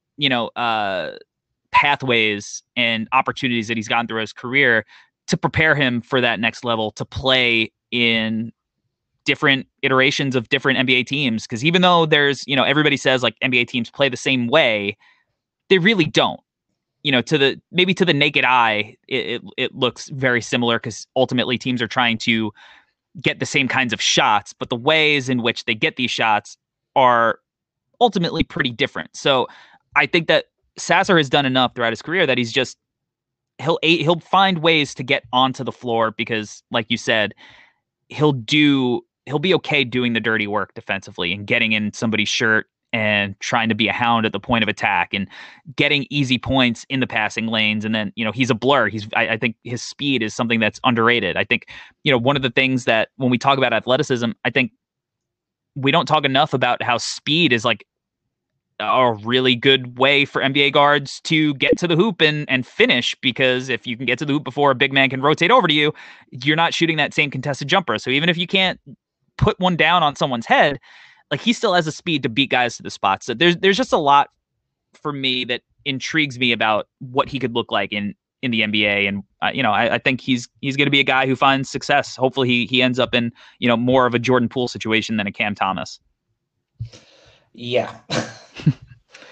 pathways and opportunities that he's gotten through his career to prepare him for that next level, to play in different iterations of different NBA teams. Because even though there's, everybody says like NBA teams play the same way, they really don't. To the naked eye, it looks very similar because ultimately teams are trying to get the same kinds of shots, but the ways in which they get these shots are ultimately pretty different. So I think that Sasser has done enough throughout his career that he'll find ways to get onto the floor because, like you said, he'll be okay doing the dirty work defensively and getting in somebody's shirt and trying to be a hound at the point of attack and getting easy points in the passing lanes. And then, he's a blur. I think his speed is something that's underrated. I think, one of the things that when we talk about athleticism, I think we don't talk enough about how speed is like a really good way for NBA guards to get to the hoop and finish, because if you can get to the hoop before a big man can rotate over to you, you're not shooting that same contested jumper. So even if you can't put one down on someone's head, like he still has the speed to beat guys to the spots. So there's just a lot for me that intrigues me about what he could look like in the NBA. And, I think he's going to be a guy who finds success. Hopefully he ends up in, more of a Jordan Poole situation than a Cam Thomas. Yeah.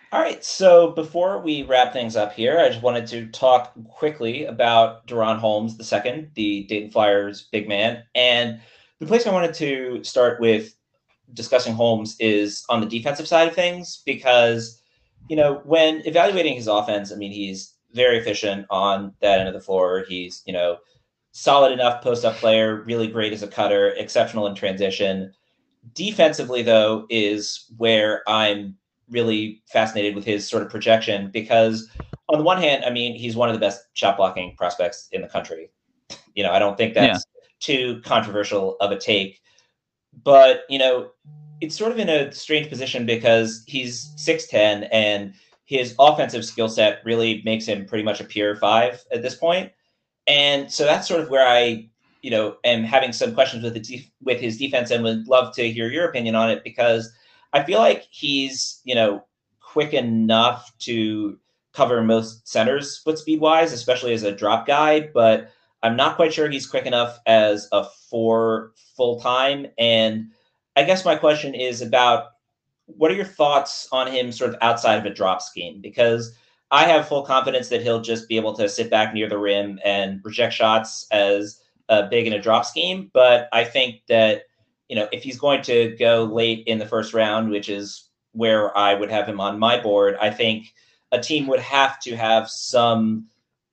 All right, so before we wrap things up here, I just wanted to talk quickly about Deron Holmes II, the Dayton Flyers big man. And the place I wanted to start with discussing Holmes is on the defensive side of things, because, when evaluating his offense, I mean, he's very efficient on that end of the floor. He's, solid enough post-up player, really great as a cutter, exceptional in transition. Defensively, though, is where I'm really fascinated with his sort of projection, because on the one hand, I mean, he's one of the best shot blocking prospects in the country. I don't think Yeah. that's too controversial of a take, but, it's sort of in a strange position because he's 6'10", and his offensive skill set really makes him pretty much a pure five at this point. And so that's sort of where I, am having some questions with with his defense, and would love to hear your opinion on it, because I feel like he's, quick enough to cover most centers foot speed wise, especially as a drop guy, but I'm not quite sure he's quick enough as a four full time. And I guess my question is about, what are your thoughts on him sort of outside of a drop scheme? Because I have full confidence that he'll just be able to sit back near the rim and reject shots as big in a drop scheme. But I think that, if he's going to go late in the first round, which is where I would have him on my board, I think a team would have to have some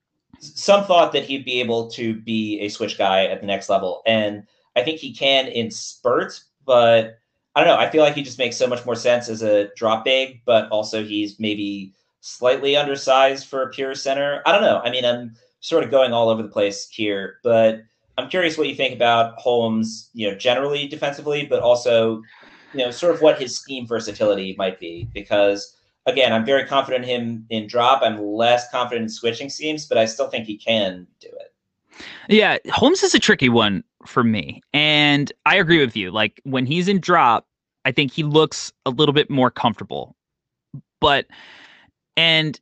thought that he'd be able to be a switch guy at the next level. And I think he can in spurts, but I don't know. I feel like he just makes so much more sense as a drop big, but also he's maybe slightly undersized for a pure center. I don't know. I mean, I'm sort of going all over the place here, but I'm curious what you think about Holmes, generally defensively, but also, sort of what his scheme versatility might be, because again, I'm very confident in him in drop. I'm less confident in switching schemes, but I still think he can do it. Yeah, Holmes is a tricky one for me. And I agree with you. Like when he's in drop, I think he looks a little bit more comfortable. And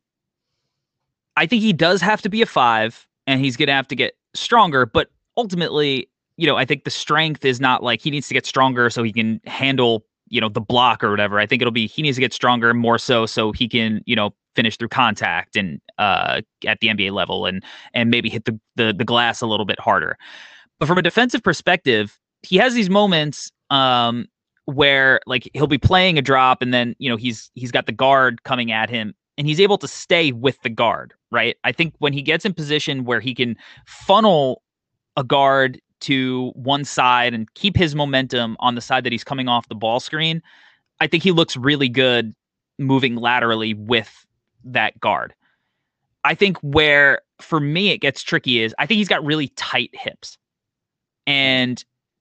I think he does have to be a five, and he's going to have to get stronger. But ultimately, I think the strength is not like he needs to get stronger so he can handle, the block or whatever. I think it'll be he needs to get stronger more so he can, finish through contact and at the NBA level and maybe hit the glass a little bit harder. But from a defensive perspective, he has these moments where like he'll be playing a drop and then, he's got the guard coming at him and he's able to stay with the guard, right? I think when he gets in position where he can funnel a guard to one side and keep his momentum on the side that he's coming off the ball screen, I think he looks really good moving laterally with that guard. I think where for me it gets tricky is I think he's got really tight hips. And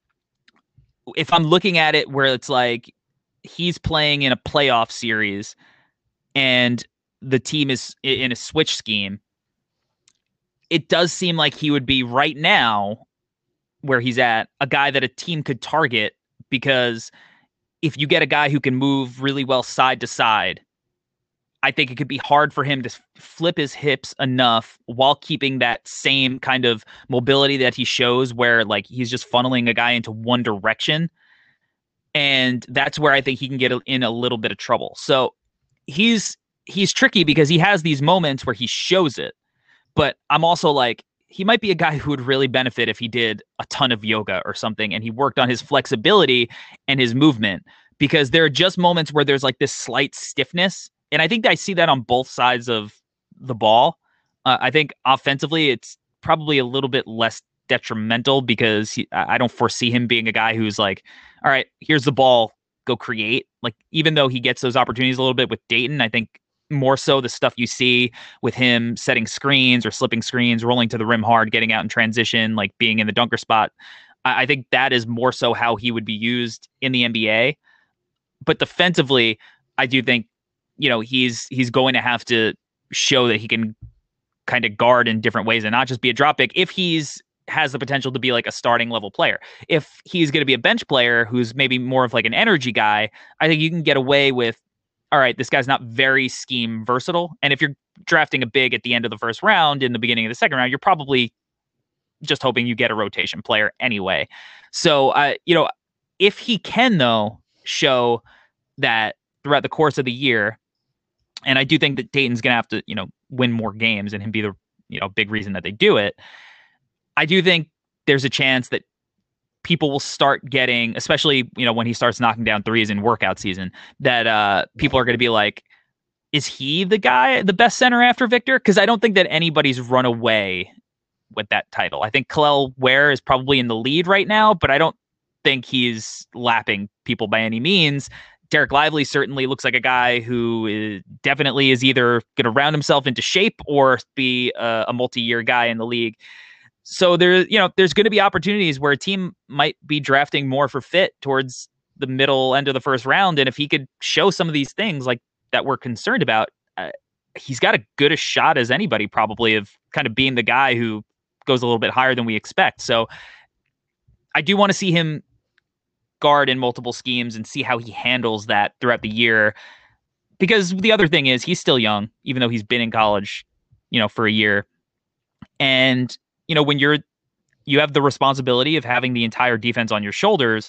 if I'm looking at it where it's like he's playing in a playoff series and the team is in a switch scheme, it does seem like he would be right now where he's at a guy that a team could target, because if you get a guy who can move really well side to side, I think it could be hard for him to flip his hips enough while keeping that same kind of mobility that he shows where like he's just funneling a guy into one direction. And that's where I think he can get in a little bit of trouble. So he's tricky because he has these moments where he shows it, but I'm also like, he might be a guy who would really benefit if he did a ton of yoga or something and he worked on his flexibility and his movement, because there are just moments where there's like this slight stiffness. And I think I see that on both sides of the ball. I think offensively, it's probably a little bit less detrimental because I don't foresee him being a guy who's like, all right, here's the ball, go create. Like, even though he gets those opportunities a little bit with Dayton, I think more so the stuff you see with him setting screens or slipping screens, rolling to the rim hard, getting out in transition, like being in the dunker spot. I think that is more so how he would be used in the NBA. But defensively, I do think, he's going to have to show that he can kind of guard in different ways and not just be a drop pick if he's has the potential to be like a starting level player. If he's going to be a bench player who's maybe more of like an energy guy, I think you can get away with, all right, this guy's not very scheme versatile. And if you're drafting a big at the end of the first round, in the beginning of the second round, you're probably just hoping you get a rotation player anyway. So, if he can, though, show that throughout the course of the year, And I do think that Dayton's going to have to, win more games and him be the, big reason that they do it. I do think there's a chance that people will start getting, especially, when he starts knocking down threes in workout season, that people are going to be like, is he the guy, the best center after Victor? Because I don't think that anybody's run away with that title. I think Kel'el Ware is probably in the lead right now, but I don't think he's lapping people by any means. Derek Lively certainly looks like a guy who definitely is either going to round himself into shape or be a multi-year guy in the league. So there's going to be opportunities where a team might be drafting more for fit towards the middle end of the first round. And if he could show some of these things like that we're concerned about, he's got as good a shot as anybody probably of kind of being the guy who goes a little bit higher than we expect. So I do want to see him guard in multiple schemes and see how he handles that throughout the year. Because the other thing is he's still young, even though he's been in college, for a year. And, when you have the responsibility of having the entire defense on your shoulders,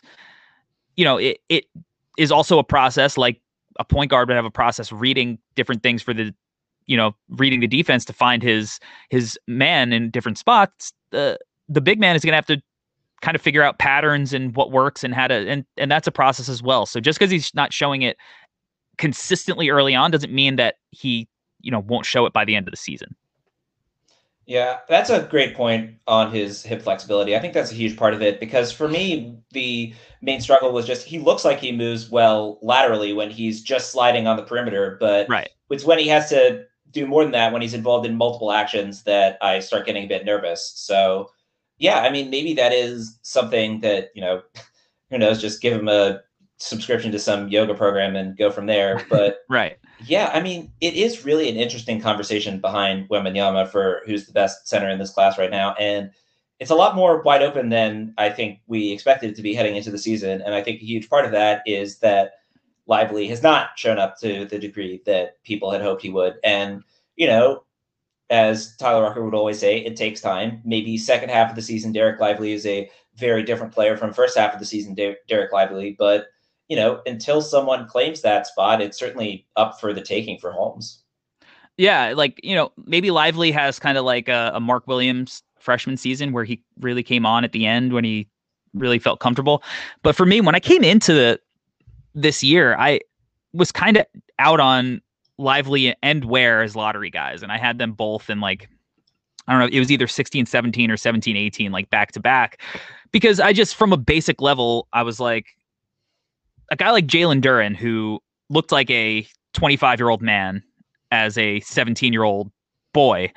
it is also a process, like a point guard would have a process reading different things for the, reading the defense to find his man in different spots. The big man is going to have to kind of figure out patterns and what works and how to, and that's a process as well. So just because he's not showing it consistently early on doesn't mean that he, won't show it by the end of the season. Yeah, that's a great point on his hip flexibility. I think that's a huge part of it because for me, the main struggle was just he looks like he moves well laterally when he's just sliding on the perimeter, but right. It's when he has to do more than that, when he's involved in multiple actions, that I start getting a bit nervous. So, yeah, I mean, maybe that is something that, who knows, just give him a subscription to some yoga program and go from there. But right. Yeah, I mean, it is really an interesting conversation behind Wembanyama for who's the best center in this class right now. And it's a lot more wide open than I think we expected it to be heading into the season. And I think a huge part of that is that Lively has not shown up to the degree that people had hoped he would. And, as Tyler Rucker would always say, it takes time. Maybe second half of the season, Derek Lively is a very different player from first half of the season, Derek Lively. But until someone claims that spot, it's certainly up for the taking for Holmes. Yeah, maybe Lively has kind of like a Mark Williams freshman season where he really came on at the end when he really felt comfortable. But for me, when I came into this year, I was kind of out on Lively and Ware as lottery guys. And I had them both in I don't know, it was either 16-17 or 17-18, back to back. Because I just, from a basic level, I was like, a guy like Jalen Duren, who looked like a 25-year-old man as a 17-year-old boy,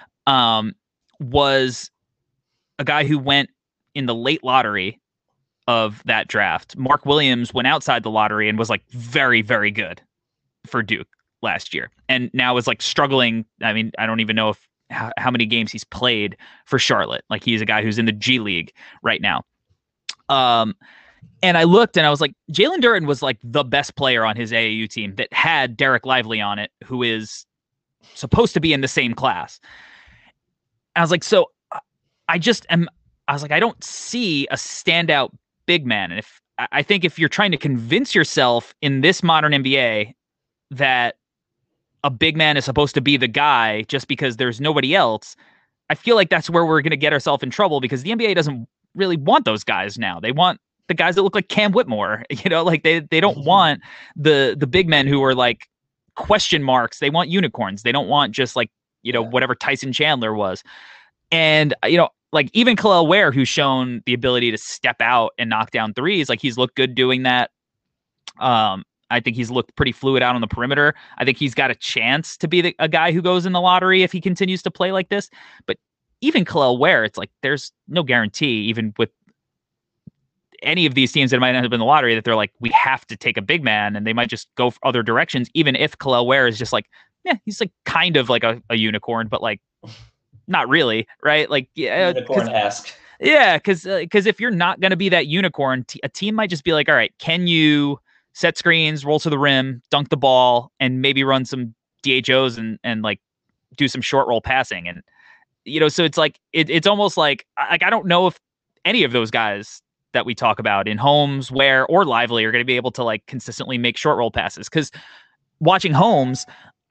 was a guy who went in the late lottery of that draft. Mark Williams went outside the lottery and was very, very good for Duke last year. And now is struggling. I mean, I don't even know how many games he's played for Charlotte. He's a guy who's in the G League right now. And I looked and I was like, Jalen Duren was the best player on his AAU team that had Derek Lively on it, who is supposed to be in the same class. And I was like, so I don't see a standout big man. And I think if you're trying to convince yourself in this modern NBA that a big man is supposed to be the guy just because there's nobody else, I feel like that's where we're going to get ourselves in trouble because the NBA doesn't really want those guys now. They want the guys that look like Cam Whitmore, they don't want the big men who are question marks. They want unicorns. They don't want just whatever Tyson Chandler was. And, even Kel'el Ware, who's shown the ability to step out and knock down threes, he's looked good doing that. I think he's looked pretty fluid out on the perimeter. I think he's got a chance to be a guy who goes in the lottery if he continues to play like this. But even Kel'el Ware, it's there's no guarantee, even with any of these teams that might end up in the lottery, that they're we have to take a big man, and they might just go other directions, even if Kel'el Ware is just he's kind of a unicorn, but not really, right? Unicorn-esque. Yeah, because if you're not going to be that unicorn, a team might just be all right, can you set screens, roll to the rim, dunk the ball, and maybe run some DHOs and do some short roll passing? And so it's it's almost I don't know if any of those guys that we talk about in Holmes, Ware, or Lively are going to be able to consistently make short roll passes. Because watching Holmes,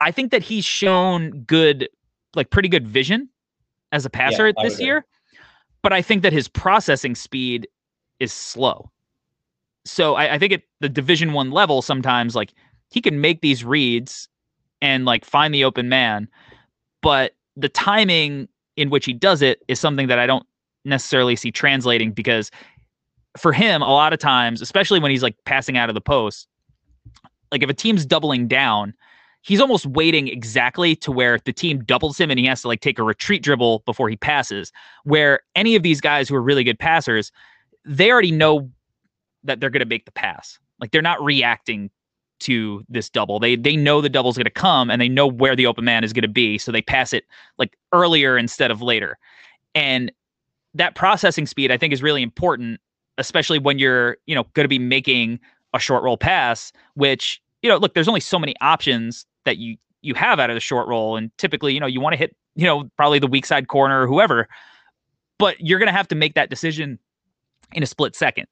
I think that he's shown pretty good vision as a passer this year, but I think that his processing speed is slow. So I think at the Division I level, sometimes like he can make these reads and like find the open man, but the timing in which he does it is something that I don't necessarily see translating, because for him, a lot of times, especially when he's like passing out of the post, like if a team's doubling down, he's almost waiting exactly to where the team doubles him and he has to like take a retreat dribble before he passes, where any of these guys who are really good passers, they already know that they're going to make the pass. Like they're not reacting to this double. They know the double's going to come and they know where the open man is going to be. So they pass it like earlier instead of later. And that processing speed, I think, is really important, especially when you're, going to be making a short roll pass, which, look, there's only so many options that you have out of the short roll. And typically, you want to hit, probably the weak side corner or whoever, but you're going to have to make that decision in a split second.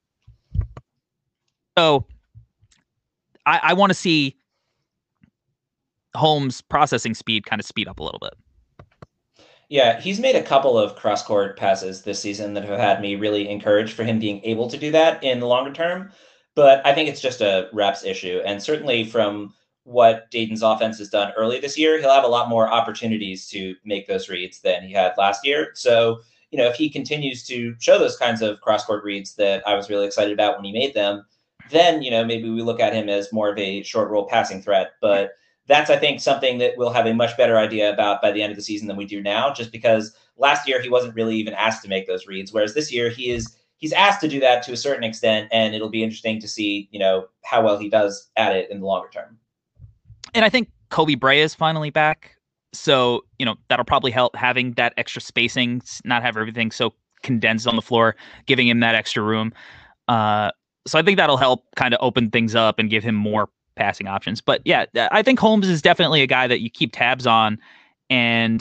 So I want to see Holmes' processing speed kind of speed up a little bit. Yeah, he's made a couple of cross-court passes this season that have had me really encouraged for him being able to do that in the longer term. But I think it's just a reps issue. And certainly from what Dayton's offense has done early this year, he'll have a lot more opportunities to make those reads than he had last year. So, if he continues to show those kinds of cross-court reads that I was really excited about when he made them, then, maybe we look at him as more of a short roll passing threat. But that's, I think, something that we'll have a much better idea about by the end of the season than we do now, just because last year he wasn't really even asked to make those reads, whereas this year he's asked to do that to a certain extent, and it'll be interesting to see, how well he does at it in the longer term. And I think Kobe Bray is finally back. So, that'll probably help, having that extra spacing, not have everything so condensed on the floor, giving him that extra room. So I think that'll help kind of open things up and give him more passing options. But yeah, I think Holmes is definitely a guy that you keep tabs on, and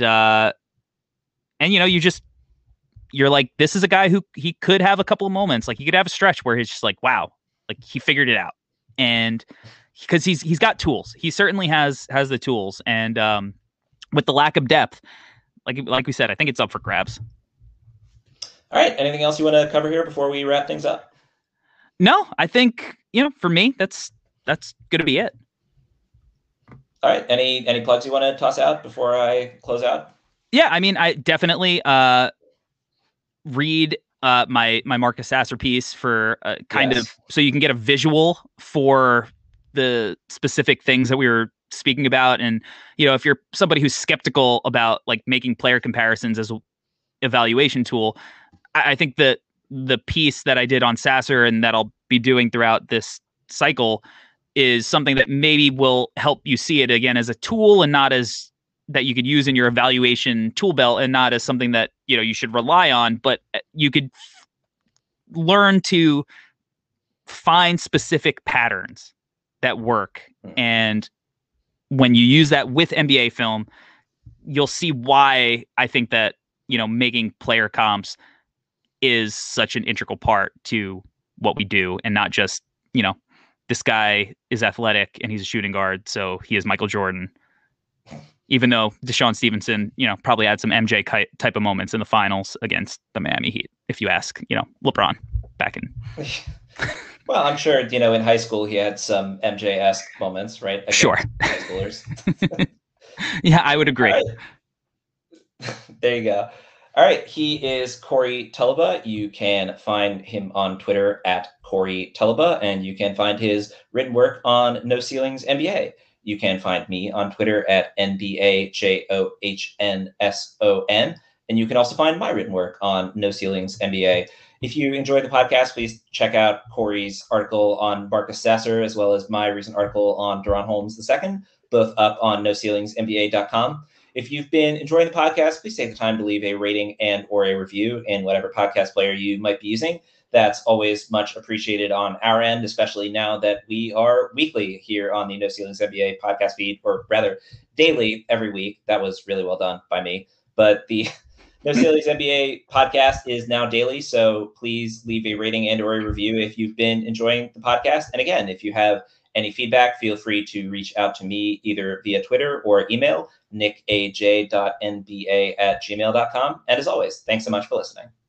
you're like, this is a guy who he could have a couple of moments, like he could have a stretch where he's just like, wow, like he figured it out. And because he's got tools, he certainly has the tools, and with the lack of depth, like we said, I think it's up for grabs. All right, anything else you want to cover here before we wrap things up? No, I think, for me, that's going to be it. All right. Any plugs you want to toss out before I close out? Yeah, I mean, I definitely read my Marcus Sasser piece for kind of so you can get a visual for the specific things that we were speaking about. And, if you're somebody who's skeptical about like making player comparisons as an evaluation tool, I think that the piece that I did on Sasser and that I'll be doing throughout this cycle is something that maybe will help you see it again as a tool, and not as that you could use in your evaluation tool belt, and not as something that, you should rely on, but you could learn to find specific patterns that work. And when you use that with NBA film, you'll see why I think that, making player comps is such an integral part to what we do, and not just, this guy is athletic and he's a shooting guard, so he is Michael Jordan. Even though DeShaun Stevenson, probably had some MJ type of moments in the finals against the Miami Heat, if you ask, LeBron back in. Well, I'm sure, in high school he had some MJ-esque moments, right? Sure. High schoolers. Yeah, I would agree. Right. There you go. All right, he is Corey Tulaba. You can find him on Twitter at Corey Tulaba, and you can find his written work on No Ceilings NBA. You can find me on Twitter at NBAJOHNSON, and you can also find my written work on No Ceilings NBA. If you enjoyed the podcast, please check out Corey's article on Marcus Sasser, as well as my recent article on Deron Holmes II, both up on NoCeilingsNBA.com. If you've been enjoying the podcast, please take the time to leave a rating and or a review in whatever podcast player you might be using. That's always much appreciated on our end, especially now that we are weekly here on the No Ceilings NBA podcast feed, or rather daily every week. That was really well done by me. But the No Ceilings NBA podcast is now daily, so please leave a rating and or a review if you've been enjoying the podcast. And again, if you have Any feedback, feel free to reach out to me either via Twitter or email, nickaj.nba@gmail.com. And as always, thanks so much for listening.